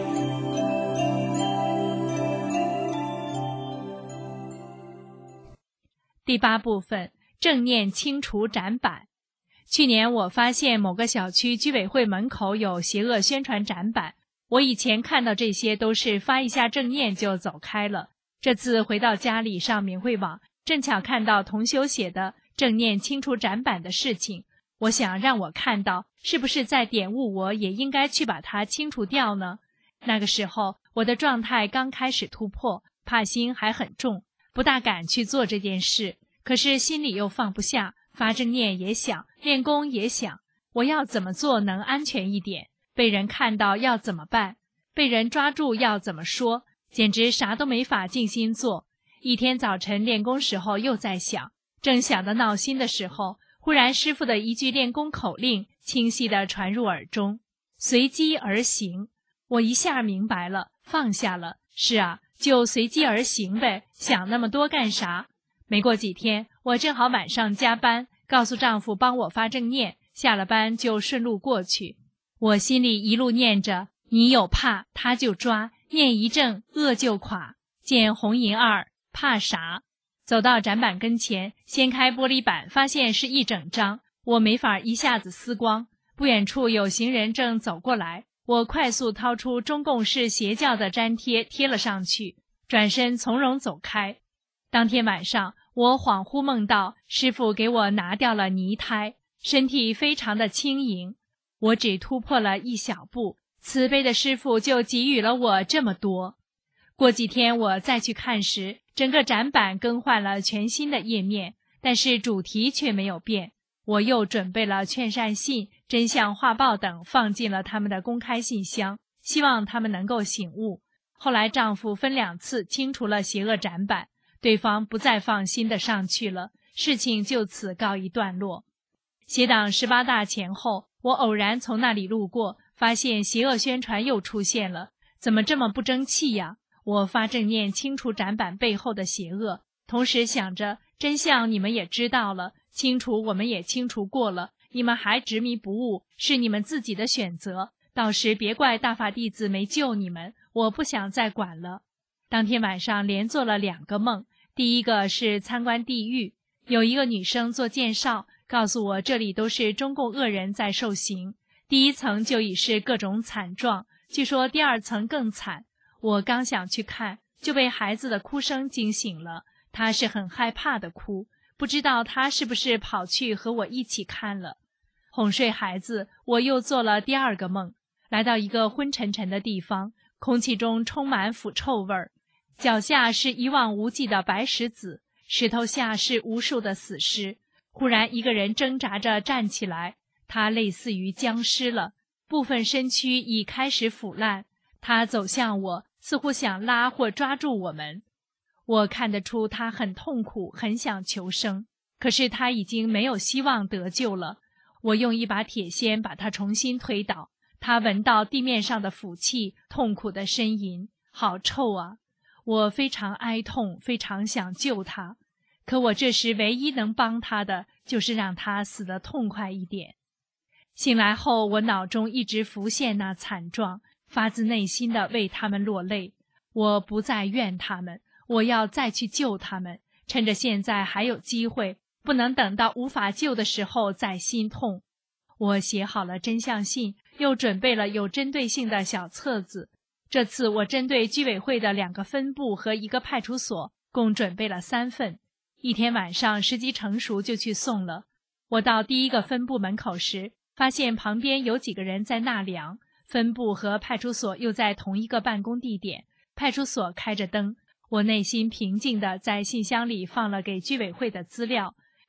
第8部分，正念清除展板。去年我发现某个小区居委会门口有邪恶宣传展板，我以前看到这些都是发一下正念就走开了。这次回到家里上明慧网，正巧看到同修写的正念清除展板的事情，我想让我看到，是不是在点悟我也应该去把它清除掉呢？那个时候我的状态刚开始突破，怕心还很重，不大敢去做这件事，可是心里又放不下，发正念也想，练功也想，我要怎么做能安全一点？被人看到要怎么办？被人抓住要怎么说？简直啥都没法静心做。一天早晨练功时候又在想，正想得闹心的时候，忽然师父的一句练功口令清晰地传入耳中，随机而行。我一下明白了，放下了。是啊，就随机而行呗，想那么多干啥？没过几天，我正好晚上加班，告诉丈夫帮我发正念，下了班就顺路过去。我心里一路念着，你有怕他就抓，念一正恶就垮，见红银二怕啥？走到展板跟前，掀开玻璃板，发现是一整张，我没法一下子撕光。不远处有行人正走过来，我快速掏出中共是邪教的粘贴贴了上去，转身从容走开。当天晚上，我恍惚梦到师父给我拿掉了泥胎，身体非常的轻盈。我只突破了一小步，慈悲的师父就给予了我这么多。过几天我再去看时，整个展板更换了全新的页面，但是主题却没有变。我又准备了劝善信、真相画报等，放进了他们的公开信箱，希望他们能够醒悟。后来丈夫分2次清除了邪恶展板，对方不再放新的上去了，事情就此告一段落。邪党18大前后，我偶然从那里路过，发现邪恶宣传又出现了，怎么这么不争气呀？我发正念清除展板背后的邪恶，同时想着真相你们也知道了，清除我们也清除过了，你们还执迷不悟，是你们自己的选择，到时别怪大法弟子没救你们，我不想再管了。当天晚上连做了2个梦，第一个是参观地狱，有一个女生做介绍，告诉我这里都是中共恶人在受刑，第1层就已是各种惨状，据说第2层更惨。我刚想去看，就被孩子的哭声惊醒了，他是很害怕的哭，不知道他是不是跑去和我一起看了。哄睡孩子，我又做了第2个梦，来到一个昏沉沉的地方，空气中充满腐臭味儿，脚下是一望无际的白石子，石头下是无数的死尸。忽然一个人挣扎着站起来，他类似于僵尸了，部分身躯已开始腐烂，他走向我，似乎想拉或抓住我们。我看得出他很痛苦，很想求生，可是他已经没有希望得救了。我用一把铁锨把他重新推倒，他闻到地面上的腐气，痛苦地呻吟，好臭啊！我非常哀痛，非常想救他，可我这时唯一能帮他的，就是让他死得痛快一点。醒来后，我脑中一直浮现那惨状，发自内心地为他们落泪。我不再怨他们，我要再去救他们，趁着现在还有机会，不能等到无法救的时候再心痛。我写好了真相信，又准备了有针对性的小册子。这次我针对居委会的2个分部和1个派出所，共准备了3份。一天晚上时机成熟就去送了。我到第1个分部门口时，发现旁边有几个人在纳凉，分部和派出所又在同一个办公地点，派出所开着灯。我内心平静地在信箱里放了给居委会的资料，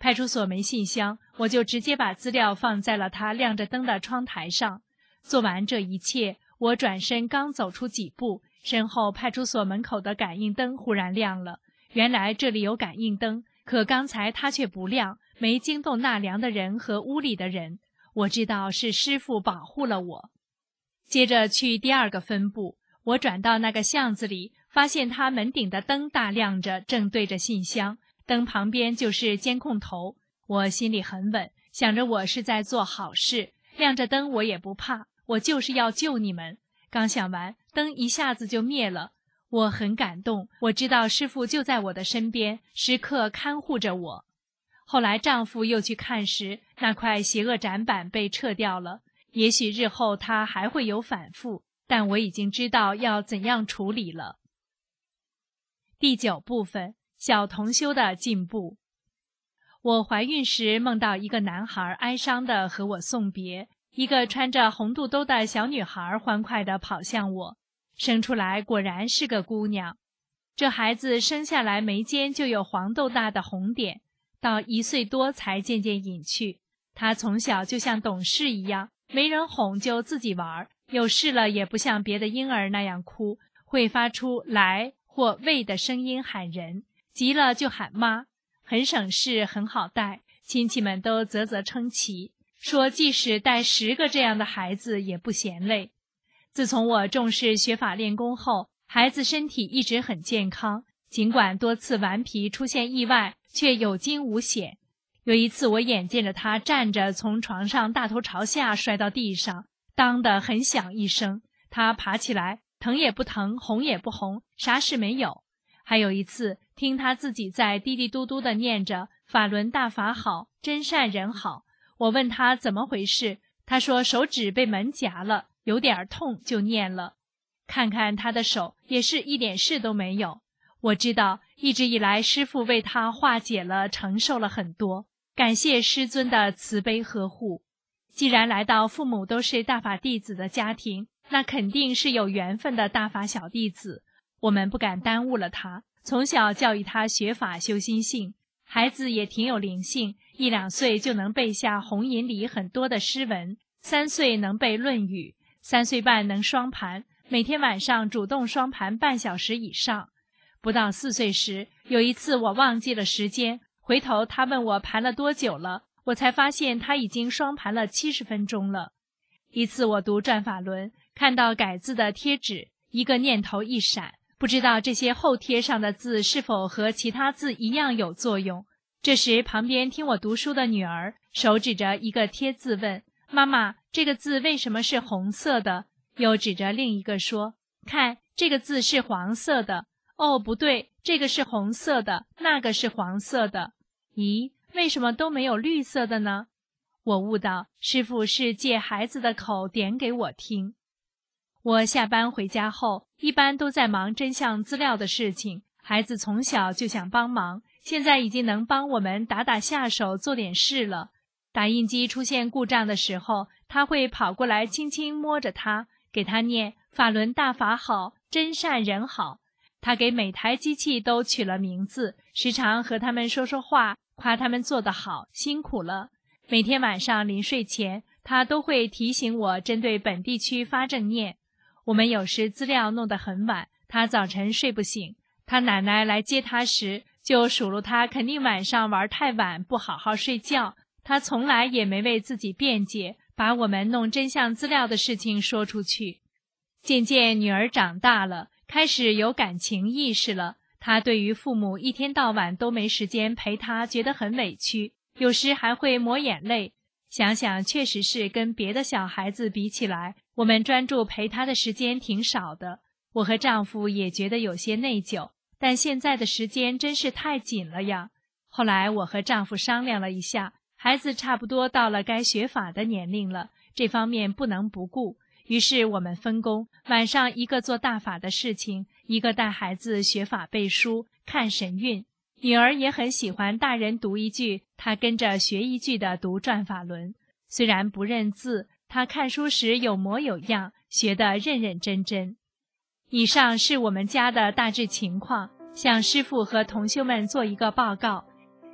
派出所没信箱，我就直接把资料放在了他亮着灯的窗台上。做完这一切，我转身刚走出几步，身后派出所门口的感应灯忽然亮了。原来这里有感应灯，可刚才它却不亮，没惊动纳凉的人和屋里的人。我知道是师父保护了我。接着去第二个分部，我转到那个巷子里，发现他门顶的灯大亮着，正对着信箱，灯旁边就是监控头。我心里很稳，想着我是在做好事，亮着灯我也不怕，我就是要救你们。刚想完，灯一下子就灭了。我很感动，我知道师父就在我的身边，时刻看护着我。后来丈夫又去看时，那块邪恶展板被撤掉了。也许日后它还会有反复，但我已经知道要怎样处理了。第9部分，小同修的进步。我怀孕时梦到一个男孩哀伤地和我送别，一个穿着红肚兜的小女孩欢快地跑向我，生出来果然是个姑娘。这孩子生下来眉间就有黄豆大的红点，到1岁多才渐渐隐去。她从小就像懂事一样，没人哄就自己玩，有事了也不像别的婴儿那样哭，会发出来或喂的声音喊人，急了就喊妈，很省事，很好带，亲戚们都啧啧称奇，说即使带10个这样的孩子也不嫌累。自从我重视学法练功后，孩子身体一直很健康，尽管多次顽皮出现意外，却有惊无险。有一次我眼见着他站着从床上大头朝下摔到地上，当得很响一声，他爬起来，疼也不疼，红也不红，啥事没有。还有一次听他自己在嘀嘀嘟嘟地念着法轮大法好，真善人好。我问他怎么回事，他说手指被门夹了，有点痛就念了。看看他的手也是一点事都没有。我知道一直以来师父为他化解了，承受了很多，感谢师尊的慈悲呵护。既然来到父母都是大法弟子的家庭，那肯定是有缘分的大法小弟子。我们不敢耽误了他，从小教育他学法修心性，孩子也挺有灵性，1、2岁就能背下红引里很多的诗文，3岁能背论语，3岁半能双盘，每天晚上主动双盘半小时以上。不到4岁时，有一次我忘记了时间，回头他问我盘了多久了，我才发现他已经双盘了70分钟了。一次我读转法轮，看到改字的贴纸，一个念头一闪，不知道这些后贴上的字是否和其他字一样有作用。这时旁边听我读书的女儿手指着一个贴字问，妈妈，这个字为什么是红色的？又指着另一个说，看，这个字是黄色的。哦，不对，这个是红色的，那个是黄色的。咦，为什么都没有绿色的呢？我悟到，师父是借孩子的口点给我听。我下班回家后，一般都在忙真相资料的事情，孩子从小就想帮忙，现在已经能帮我们打打下手，做点事了。打印机出现故障的时候，他会跑过来轻轻摸着它，给他念法轮大法好，真善人好。他给每台机器都取了名字，时常和他们说说话，夸他们做得好，辛苦了。每天晚上临睡前，他都会提醒我针对本地区发正念。我们有时资料弄得很晚，他早晨睡不醒，他奶奶来接他时，就数落他肯定晚上玩太晚，不好好睡觉。他从来也没为自己辩解，把我们弄真相资料的事情说出去。渐渐女儿长大了，开始有感情意识了，她对于父母一天到晚都没时间陪她觉得很委屈，有时还会抹眼泪。想想确实是跟别的小孩子比起来，我们专注陪她的时间挺少的。我和丈夫也觉得有些内疚，但现在的时间真是太紧了呀。后来我和丈夫商量了一下，孩子差不多到了该学法的年龄了，这方面不能不顾。于是我们分工，晚上一个做大法的事情，一个带孩子学法背书看神韵。女儿也很喜欢大人读一句，她跟着学一句的读转法轮。虽然不认字，她看书时有模有样，学得认认真真。以上是我们家的大致情况，向师父和同修们做一个报告。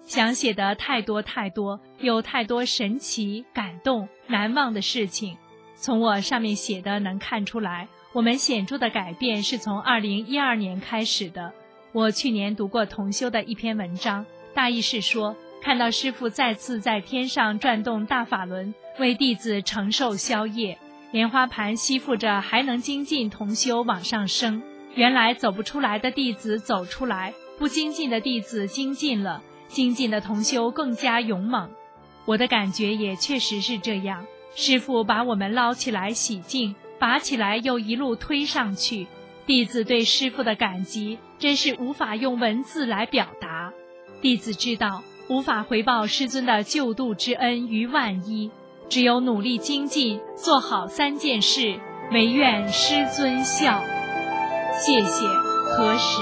想写的太多太多，有太多神奇、感动、难忘的事情。从我上面写的能看出来，我们显著的改变是从2012年开始的。我去年读过同修的一篇文章，大意是说，看到师父再次在天上转动大法轮，为弟子承受消业，莲花盘吸附着还能精进同修往上升。原来走不出来的弟子走出来，不精进的弟子精进了，精进的同修更加勇猛。我的感觉也确实是这样，师父把我们捞起来洗净，拔起来又一路推上去。弟子对师父的感激真是无法用文字来表达。弟子知道无法回报师尊的救度之恩于万一，只有努力精进，做好3件事，唯愿师尊笑。谢谢，何时。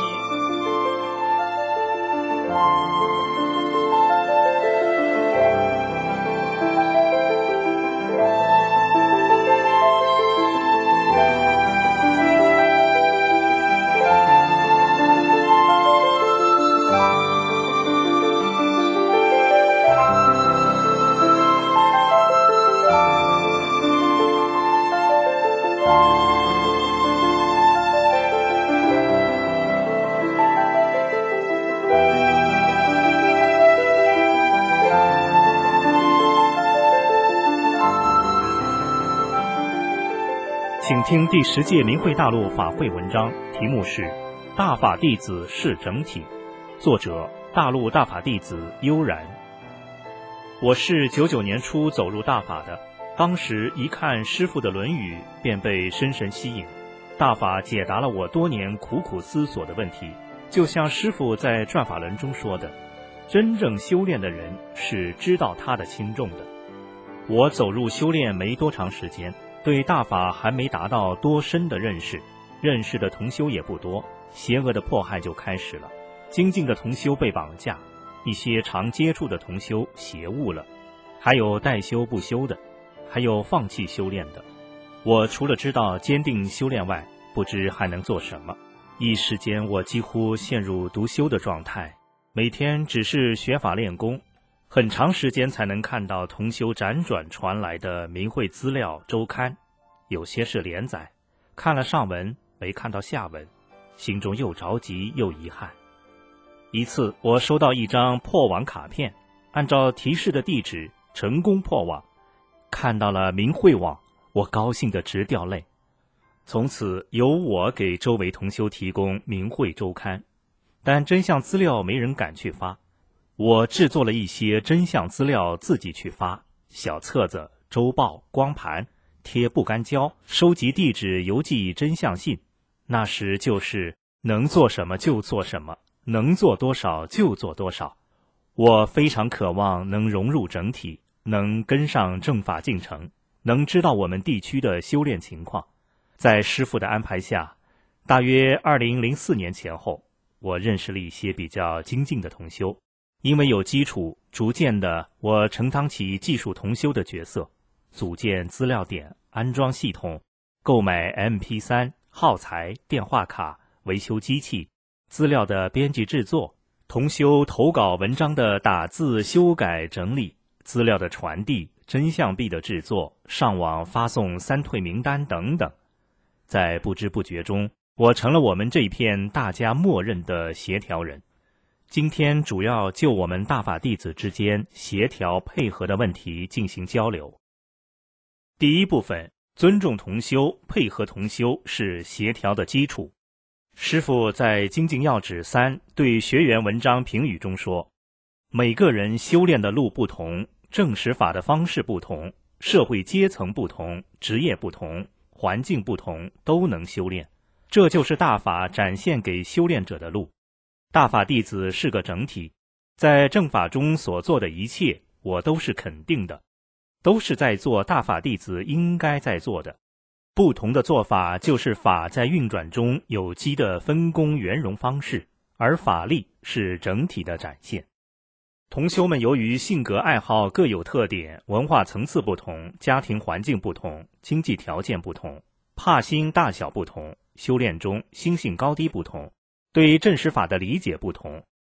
请听第10届明慧大陆法会文章，题目是《大法弟子是整体》，作者大陆大法弟子悠然。我是99年初走入大法的，当时一看师父的《论语》，便被深深吸引。大法解答了我多年苦苦思索的问题，就像师父在转法轮中说的，真正修炼的人是知道他的轻重的。我走入修炼没多长时间，对大法还没达到多深的认识的同修也不多，邪恶的迫害就开始了。精进的同修被绑架，一些常接触的同修邪悟了，还有代修不修的，还有放弃修炼的。我除了知道坚定修炼外，不知还能做什么。一时间我几乎陷入独修的状态，每天只是学法练功，很长时间才能看到同修辗转传来的明慧资料周刊，有些是连载，看了上文没看到下文，心中又着急又遗憾。一次我收到一张破网卡片，按照提示的地址成功破网，看到了明慧网，我高兴得直掉泪。从此由我给周围同修提供明慧周刊，但真相资料没人敢去发，我制作了一些真相资料自己去发，小册子、周报、光盘，贴不干胶，收集地址邮寄真相信。那时就是能做什么就做什么，能做多少就做多少。我非常渴望能融入整体，能跟上正法进程，能知道我们地区的修炼情况。在师父的安排下，大约2004年前后，我认识了一些比较精进的同修。因为有基础，逐渐的我承担起技术同修的角色，组建资料点，安装系统，购买 MP3、耗材、电话卡，维修机器，资料的编辑制作，同修投稿文章的打字修改整理，资料的传递，真相币的制作，上网发送3退名单等等。在不知不觉中，我成了我们这一片大家默认的协调人。今天主要就我们大法弟子之间协调配合的问题进行交流。第一部分，尊重同修，配合同修是协调的基础。师父在精进要旨3对学员文章评语中说，每个人修炼的路不同，证实法的方式不同，社会阶层不同，职业不同，环境不同，都能修炼，这就是大法展现给修炼者的路。大法弟子是个整体，在正法中所做的一切，我都是肯定的，都是在做大法弟子应该在做的。不同的做法就是法在运转中有机的分工圆融方式，而法力是整体的展现。同修们由于性格爱好各有特点，文化层次不同，家庭环境不同，经济条件不同，怕心大小不同，修炼中心性高低不同，对正实法的理解不同，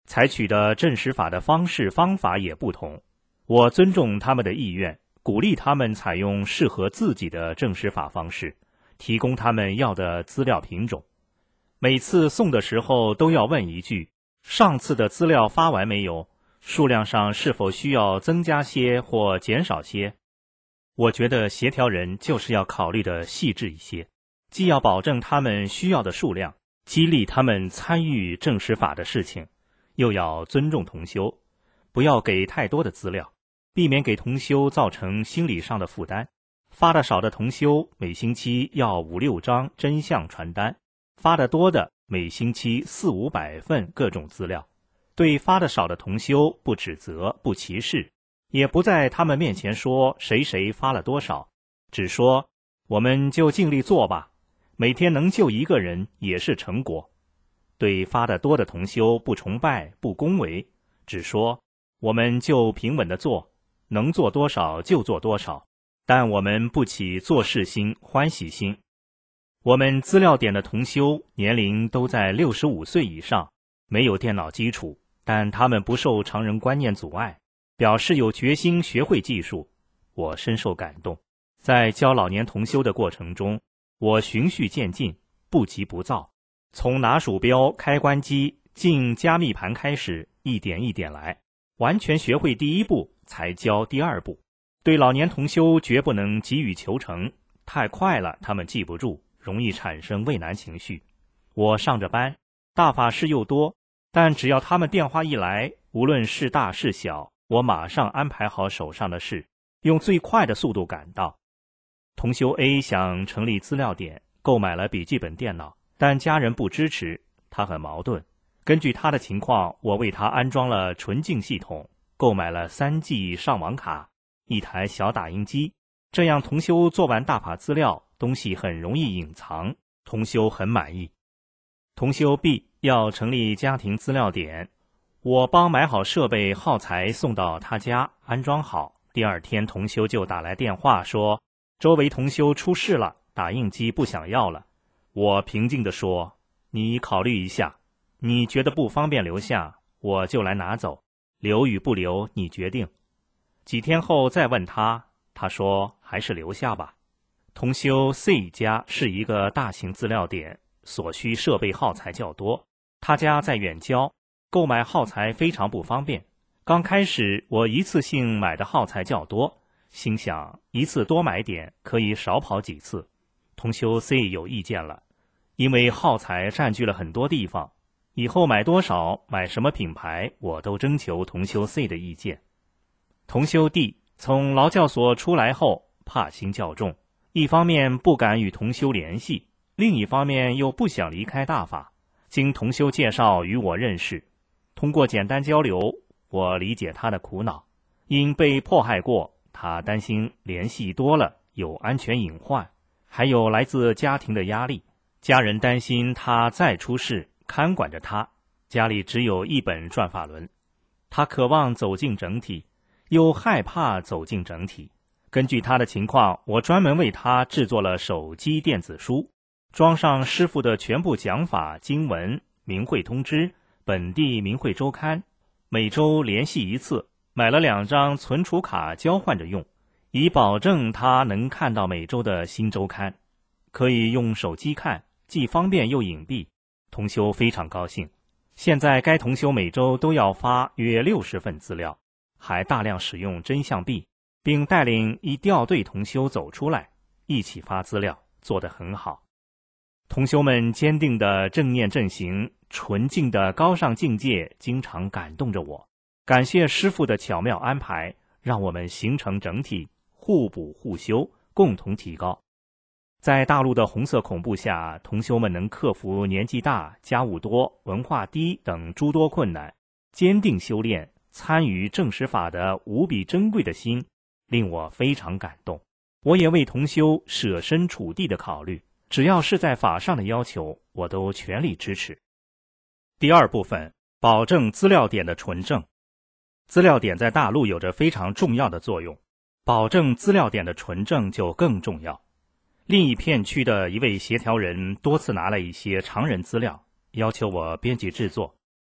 采取的证实法的方式方法也不同。我尊重他们的意愿，鼓励他们采用适合自己的证实法方式，提供他们要的资料品种。每次送的时候都要问一句：上次的资料发完没有？数量上是否需要增加些或减少些？我觉得协调人就是要考虑的细致一些，既要保证他们需要的数量，激励他们参与证实法的事情，又要尊重同修，不要给太多的资料，避免给同修造成心理上的负担。发的少的同修每星期要5-6张真相传单，发的多的每星期400-500份各种资料。对发的少的同修不指责不歧视，也不在他们面前说谁谁发了多少，只说我们就尽力做吧，每天能救一个人也是成果。对发的多的同修不崇拜不恭维，只说我们就平稳地做，能做多少就做多少，但我们不起做事心欢喜心。我们资料点的同修年龄都在65岁以上，没有电脑基础，但他们不受常人观念阻碍，表示有决心学会技术，我深受感动。在教老年同修的过程中，我循序渐进，不急不躁，从拿鼠标、开关机、进加密盘开始，一点一点来，完全学会第一步才教第二步。对老年同修绝不能急于求成，太快了他们记不住，容易产生畏难情绪。我上着班，大法事又多，但只要他们电话一来，无论是大是小，我马上安排好手上的事，用最快的速度赶到。同修 A 想成立资料点，购买了笔记本电脑，但家人不支持，他很矛盾。根据他的情况，我为他安装了纯净系统，购买了3G 上网卡，一台小打印机，这样同修做完大法资料，东西很容易隐藏，同修很满意。同修 B 要成立家庭资料点，我帮买好设备耗材送到他家安装好，第二天同修就打来电话说周围同修出事了，打印机不想要了。我平静地说，你考虑一下，你觉得不方便留下，我就来拿走，留与不留你决定。几天后再问他，他说还是留下吧。同修 C 家是一个大型资料点，所需设备耗材较多，他家在远郊，购买耗材非常不方便。刚开始我一次性买的耗材较多，心想一次多买点，可以少跑几次。同修 C 有意见了，因为耗材占据了很多地方，以后买多少买什么品牌我都征求同修 C 的意见。同修 D 从劳教所出来后怕心较重，一方面不敢与同修联系，另一方面又不想离开大法，经同修介绍与我认识。通过简单交流，我理解他的苦恼，因被迫害过，他担心联系多了有安全隐患，还有来自家庭的压力，家人担心他再出事看管着他，家里只有一本转法轮，他渴望走进整体，又害怕走进整体。根据他的情况，我专门为他制作了手机电子书，装上师父的全部讲法经文、明慧通知、本地明慧周刊，每周联系一次，买了2张存储卡交换着用，以保证他能看到每周的新周刊，可以用手机看，既方便又隐蔽。同修非常高兴。现在该同修每周都要发约60份资料，还大量使用真相币，并带领一调队同修走出来，一起发资料，做得很好。同修们坚定的正念正行，纯净的高尚境界经常感动着我。感谢师父的巧妙安排，让我们形成整体，互补互修，共同提高。在大陆的红色恐怖下，同修们能克服年纪大、家务多、文化低等诸多困难，坚定修炼，参与正实法的无比珍贵的心，令我非常感动。我也为同修设身处地的考虑，只要是在法上的要求，我都全力支持。第二部分，保证资料点的纯正。资料点在大陆有着非常重要的作用，保证资料点的纯正就更重要。另一片区的一位协调人多次拿了一些常人资料，要求我编辑制作，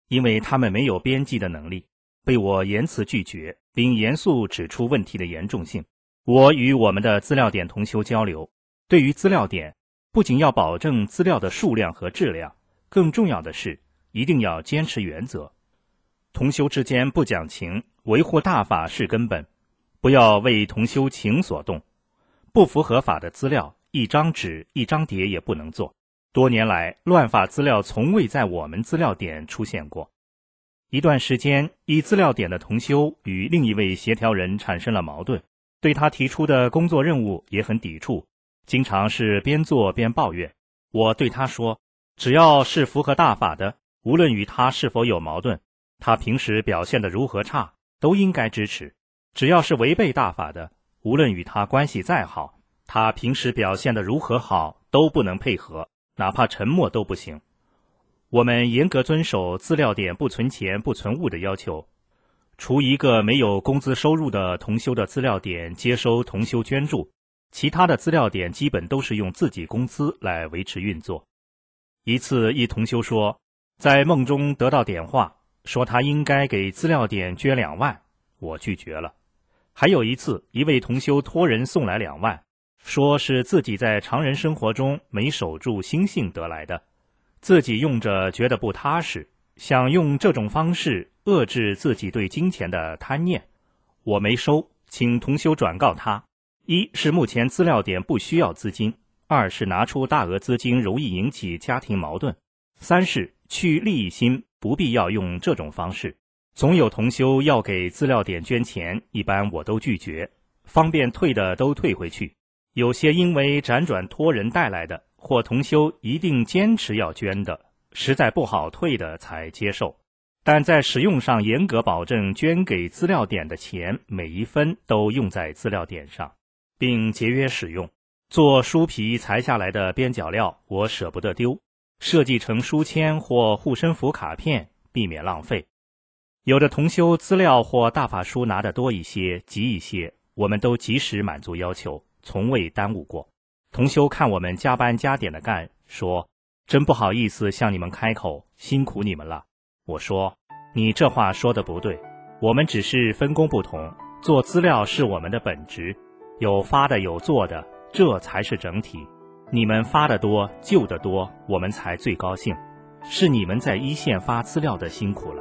因为他们没有编辑的能力，被我严词拒绝，并严肃指出问题的严重性。我与我们的资料点同修交流，对于资料点，不仅要保证资料的数量和质量，更重要的是一定要坚持原则。同修之间不讲情，维护大法是根本，不要为同修情所动。不符合法的资料，一张纸一张碟也不能做。多年来，乱法资料从未在我们资料点出现过。一段时间，一资料点的同修与另一位协调人产生了矛盾，对他提出的工作任务也很抵触，经常是边做边抱怨。我对他说，只要是符合大法的，无论与他是否有矛盾，他平时表现得如何差，都应该支持。只要是违背大法的，无论与他关系再好，他平时表现得如何好，都不能配合，哪怕沉默都不行。我们严格遵守资料点不存钱不存物的要求，除一个没有工资收入的同修的资料点接收同修捐助，其他的资料点基本都是用自己工资来维持运作。一次，一同修说，在梦中得到点化，说他应该给资料点捐2万，我拒绝了。还有一次，一位同修托人送来2万，说是自己在常人生活中没守住心性得来的，自己用着觉得不踏实，想用这种方式遏制自己对金钱的贪念。我没收，请同修转告他，一是目前资料点不需要资金，二是拿出大额资金容易引起家庭矛盾，三是去利益心不必要用这种方式。总有同修要给资料点捐钱，一般我都拒绝，方便退的都退回去。有些因为辗转托人带来的，或同修一定坚持要捐的，实在不好退的才接受。但在使用上严格保证捐给资料点的钱每一分都用在资料点上，并节约使用。做书皮裁下来的边角料我舍不得丢，设计成书签或护身符卡片，避免浪费。有的同修资料或大法书拿得多一些急一些，我们都及时满足要求，从未耽误过。同修看我们加班加点的干，说真不好意思向你们开口，辛苦你们了。我说你这话说得不对，我们只是分工不同，做资料是我们的本职，有发的有做的，这才是整体。你们发得多救得多，我们才最高兴，是你们在一线发资料的辛苦了。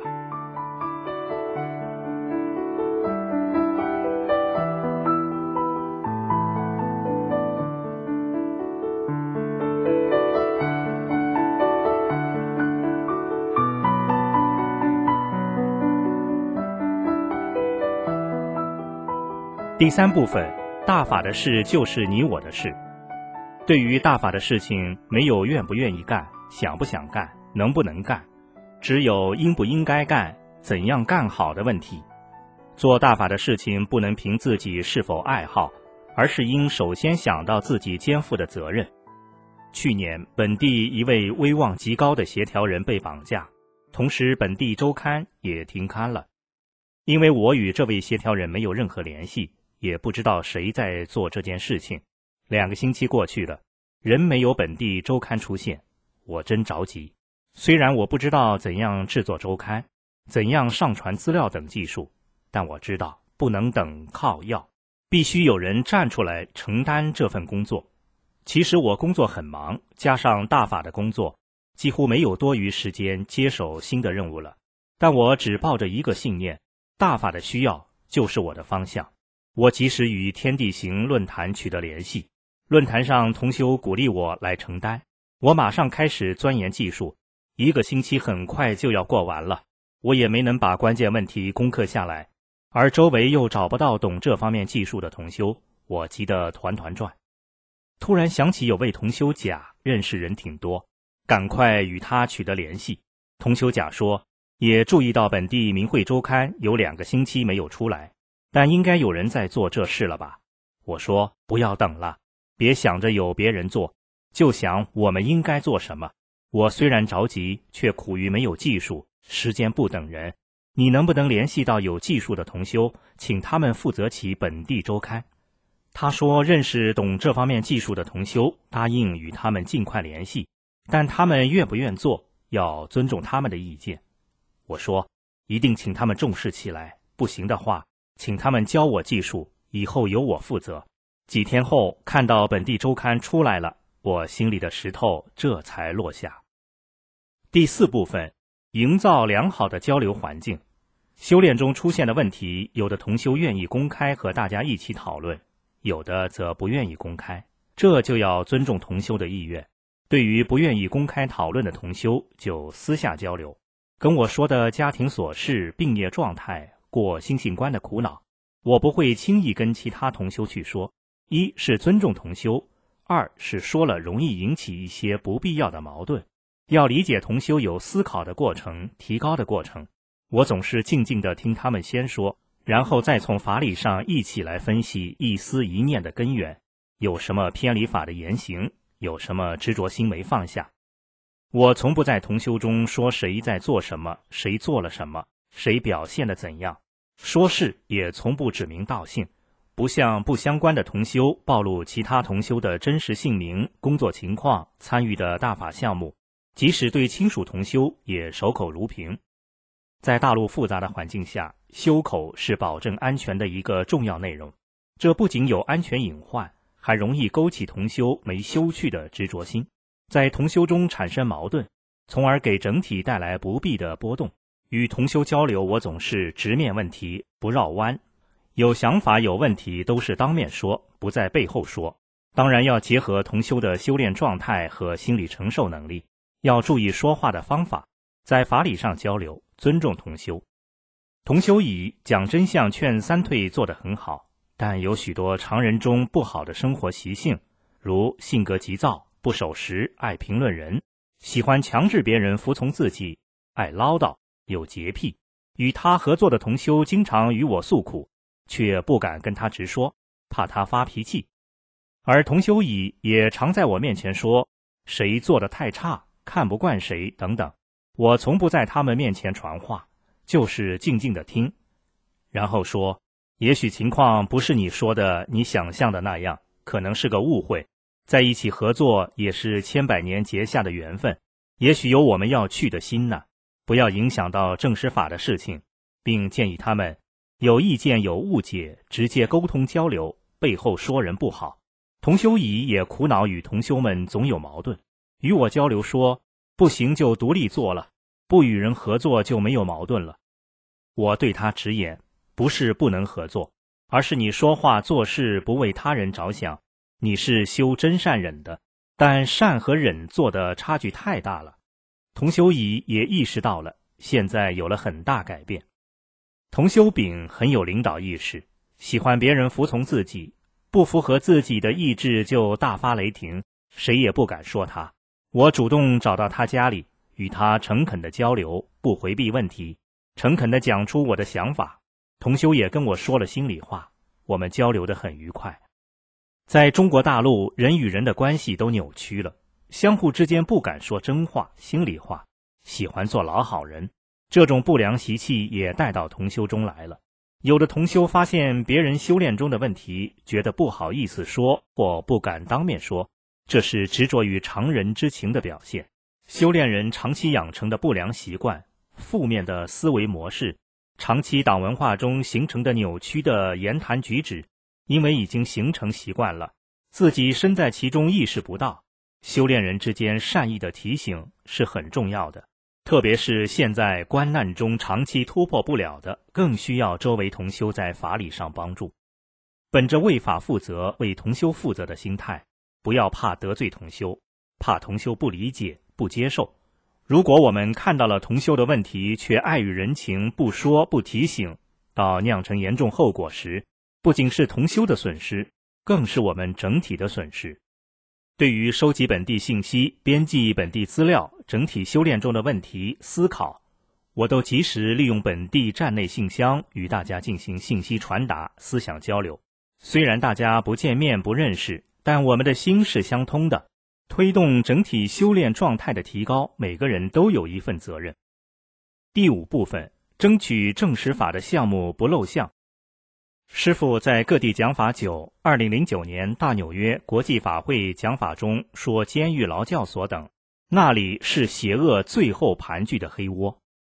第3部分，大法的事就是你我的事。对于大法的事情，没有愿不愿意干，想不想干，能不能干，只有应不应该干，怎样干好的问题。做大法的事情不能凭自己是否爱好，而是应首先想到自己肩负的责任。去年，本地一位威望极高的协调人被绑架，同时本地周刊也停刊了。因为我与这位协调人没有任何联系，也不知道谁在做这件事情。2个星期过去了，仍没有本地周刊出现，我真着急。虽然我不知道怎样制作周刊，怎样上传资料等技术，但我知道不能等靠要，必须有人站出来承担这份工作。其实我工作很忙，加上大法的工作，几乎没有多余时间接手新的任务了。但我只抱着一个信念，大法的需要就是我的方向。我及时与天地行论坛取得联系，论坛上同修鼓励我来承担，我马上开始钻研技术。1个星期很快就要过完了，我也没能把关键问题攻克下来，而周围又找不到懂这方面技术的同修，我急得团团转。突然想起有位同修甲认识人挺多，赶快与他取得联系。同修甲说，也注意到本地明慧周刊有2个星期没有出来，但应该有人在做这事了吧。我说不要等了，别想着有别人做，就想我们应该做什么。我虽然着急，却苦于没有技术，时间不等人，你能不能联系到有技术的同修，请他们负责起本地周刊。他说认识懂这方面技术的同修，答应与他们尽快联系，但他们愿不愿做，要尊重他们的意见。 我说，一定请他们重视起来，不行的话，请他们教我技术，以后由我负责。几天后，看到本地周刊出来了，我心里的石头这才落下。第4部分，营造良好的交流环境。修炼中出现的问题，有的同修愿意公开和大家一起讨论，有的则不愿意公开，这就要尊重同修的意愿。对于不愿意公开讨论的同修，就私下交流，跟我说的家庭琐事、病业状态、过心性关的苦恼，我不会轻易跟其他同修去说。一是尊重同修，二是说了容易引起一些不必要的矛盾。要理解同修有思考的过程、提高的过程，我总是静静地听他们先说，然后再从法理上一起来分析一思一念的根源，有什么偏离法的言行，有什么执着心没放下。我从不在同修中说谁在做什么，谁做了什么，谁表现得怎样，说事也从不指名道姓，不向不相关的同修暴露其他同修的真实姓名、工作情况、参与的大法项目，即使对亲属同修也守口如瓶。在大陆复杂的环境下，修口是保证安全的一个重要内容，这不仅有安全隐患，还容易勾起同修没修去的执着心，在同修中产生矛盾，从而给整体带来不必的波动。与同修交流，我总是直面问题，不绕弯，有想法有问题都是当面说，不在背后说。当然要结合同修的修炼状态和心理承受能力，要注意说话的方法，在法理上交流，尊重同修。同修乙讲真相劝三退做得很好，但有许多常人中不好的生活习性，如性格急躁、不守时、爱评论人，喜欢强制别人服从自己，爱唠叨，有洁癖。与他合作的同修经常与我诉苦，却不敢跟他直说，怕他发脾气。而同修乙也常在我面前说谁做得太差，看不惯谁等等，我从不在他们面前传话，就是静静地听，然后说，也许情况不是你说的你想象的那样，可能是个误会，在一起合作也是千百年结下的缘分，也许有我们要去的心呢，不要影响到正实法的事情，并建议他们有意见有误解直接沟通交流，背后说人不好。同修乙也苦恼与同修们总有矛盾，与我交流说，不行就独立做了，不与人合作就没有矛盾了。我对他直言，不是不能合作，而是你说话做事不为他人着想，你是修真善忍的，但善和忍做的差距太大了。同修乙也意识到了，现在有了很大改变。同修丙很有领导意识，喜欢别人服从自己，不符合自己的意志就大发雷霆，谁也不敢说他。我主动找到他家里，与他诚恳的交流，不回避问题，诚恳地讲出我的想法。同修也跟我说了心里话，我们交流得很愉快。在中国大陆，人与人的关系都扭曲了，相互之间不敢说真话、心里话，喜欢做老好人，这种不良习气也带到同修中来了。有的同修发现别人修炼中的问题，觉得不好意思说或不敢当面说，这是执着于常人之情的表现。修炼人长期养成的不良习惯、负面的思维模式、长期党文化中形成的扭曲的言谈举止，因为已经形成习惯了，自己身在其中意识不到。修炼人之间善意的提醒是很重要的，特别是现在关难中长期突破不了的，更需要周围同修在法理上帮助。本着为法负责、为同修负责的心态，不要怕得罪同修，怕同修不理解、不接受。如果我们看到了同修的问题，却碍于人情不说不提醒，到酿成严重后果时，不仅是同修的损失，更是我们整体的损失。对于收集本地信息、编辑本地资料、整体修炼中的问题思考，我都及时利用本地站内信箱与大家进行信息传达、思想交流。虽然大家不见面不认识，但我们的心是相通的，推动整体修炼状态的提高，每个人都有一份责任。第5部分，争取正实法的项目不露相。师父在各地讲法久，2009年大纽约国际法会讲法中说监狱劳教所等，那里是邪恶最后盘踞的黑窝。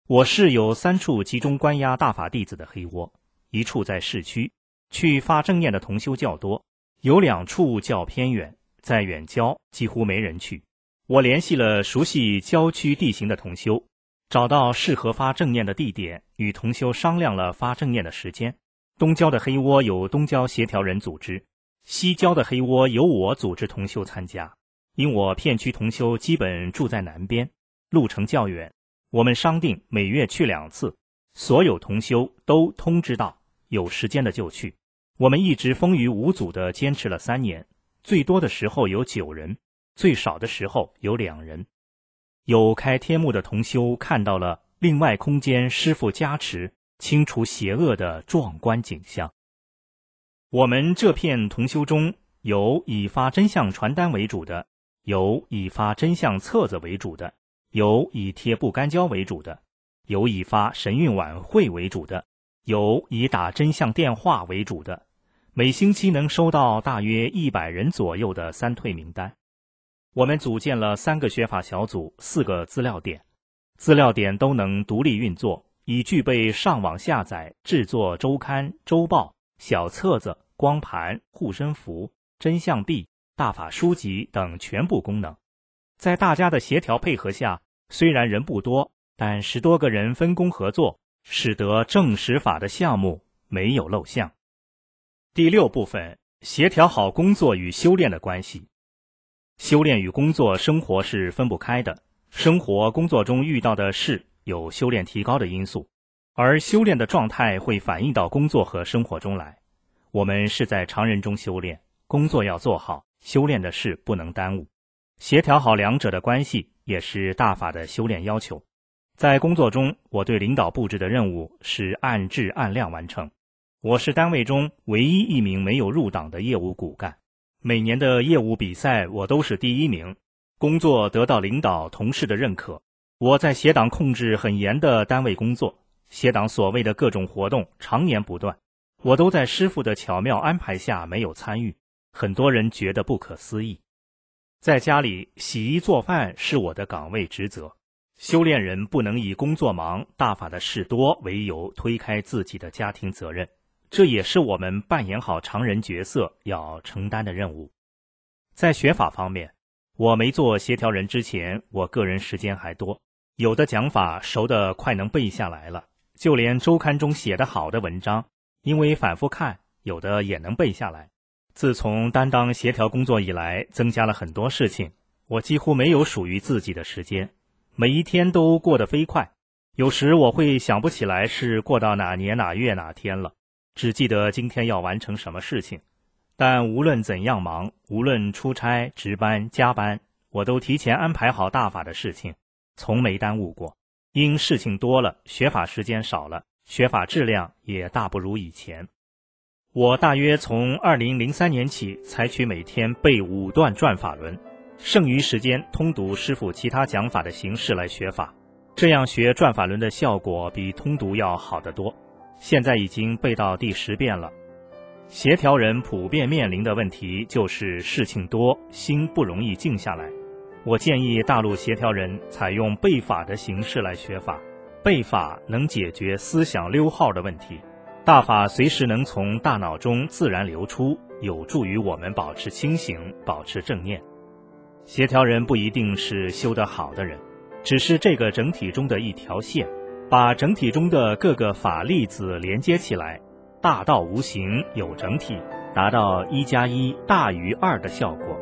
我市有3处集中关押大法弟子的黑窝，一处在市区，去发正念的同修较多，有2处较偏远，在远郊几乎没人去。我联系了熟悉郊区地形的同修，找到适合发正念的地点，与同修商量了发正念的时间。东郊的黑窝由东郊协调人组织，西郊的黑窝由我组织同修参加。因我片区同修基本住在南边，路程较远，我们商定每月去2次，所有同修都通知到，有时间的就去。我们一直风雨无阻地坚持了3年，最多的时候有9人，最少的时候有2人。有开天目的同修看到了另外空间师父加持清除邪恶的壮观景象。我们这片同修中有以发真相传单为主的，有以发真相册子为主的，有以贴布干胶为主的，有以发神韵晚会为主的，有以打真相电话为主的。每星期能收到大约100人左右的3退名单。我们组建了3个学法小组，4个资料点，资料点都能独立运作，已具备上网下载、制作周刊、周报、小册子、光盘、护身符、真相币、大法书籍等全部功能。在大家的协调配合下，虽然人不多，但10多个人分工合作，使得正实法的项目没有漏项。第6部分，协调好工作与修炼的关系。修炼与工作生活是分不开的，生活工作中遇到的事有修炼提高的因素，而修炼的状态会反映到工作和生活中来。我们是在常人中修炼，工作要做好，修炼的事不能耽误。协调好2者的关系也是大法的修炼要求。在工作中，我对领导布置的任务是按质按量完成。我是单位中唯一一名没有入党的业务骨干，每年的业务比赛我都是第1名，工作得到领导同事的认可。我在协党控制很严的单位工作，协党所谓的各种活动常年不断，我都在师父的巧妙安排下没有参与，很多人觉得不可思议。在家里洗衣做饭是我的岗位职责，修炼人不能以工作忙、大法的事多为由推开自己的家庭责任，这也是我们扮演好常人角色要承担的任务。在学法方面，我没做协调人之前，我个人时间还多，有的讲法熟得快能背下来了，就连周刊中写得好的文章，因为反复看，有的也能背下来。自从担当协调工作以来，增加了很多事情，我几乎没有属于自己的时间，每一天都过得飞快，有时我会想不起来是过到哪年哪月哪天了，只记得今天要完成什么事情。但无论怎样忙，无论出差、值班、加班，我都提前安排好大法的事情，从没耽误过。因事情多了，学法时间少了，学法质量也大不如以前。我大约从2003年起采取每天背5段转法轮，剩余时间通读师父其他讲法的形式来学法，这样学转法轮的效果比通读要好得多。现在已经背到第10遍了。协调人普遍面临的问题就是事情多，心不容易静下来。我建议大陆协调人采用背法的形式来学法，背法能解决思想溜号的问题，大法随时能从大脑中自然流出，有助于我们保持清醒，保持正念。协调人不一定是修得好的人，只是这个整体中的一条线，把整体中的各个法粒子连接起来，大道无形有整体，达到1+1大于2的效果。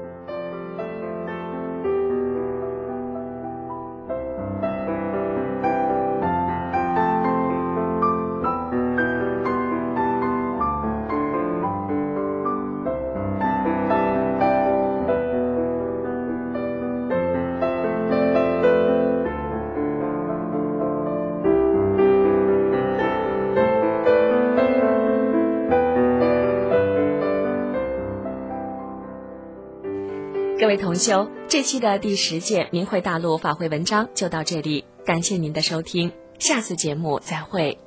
各位同修，这期的第10届明慧大陆法会文章就到这里，感谢您的收听，下次节目再会。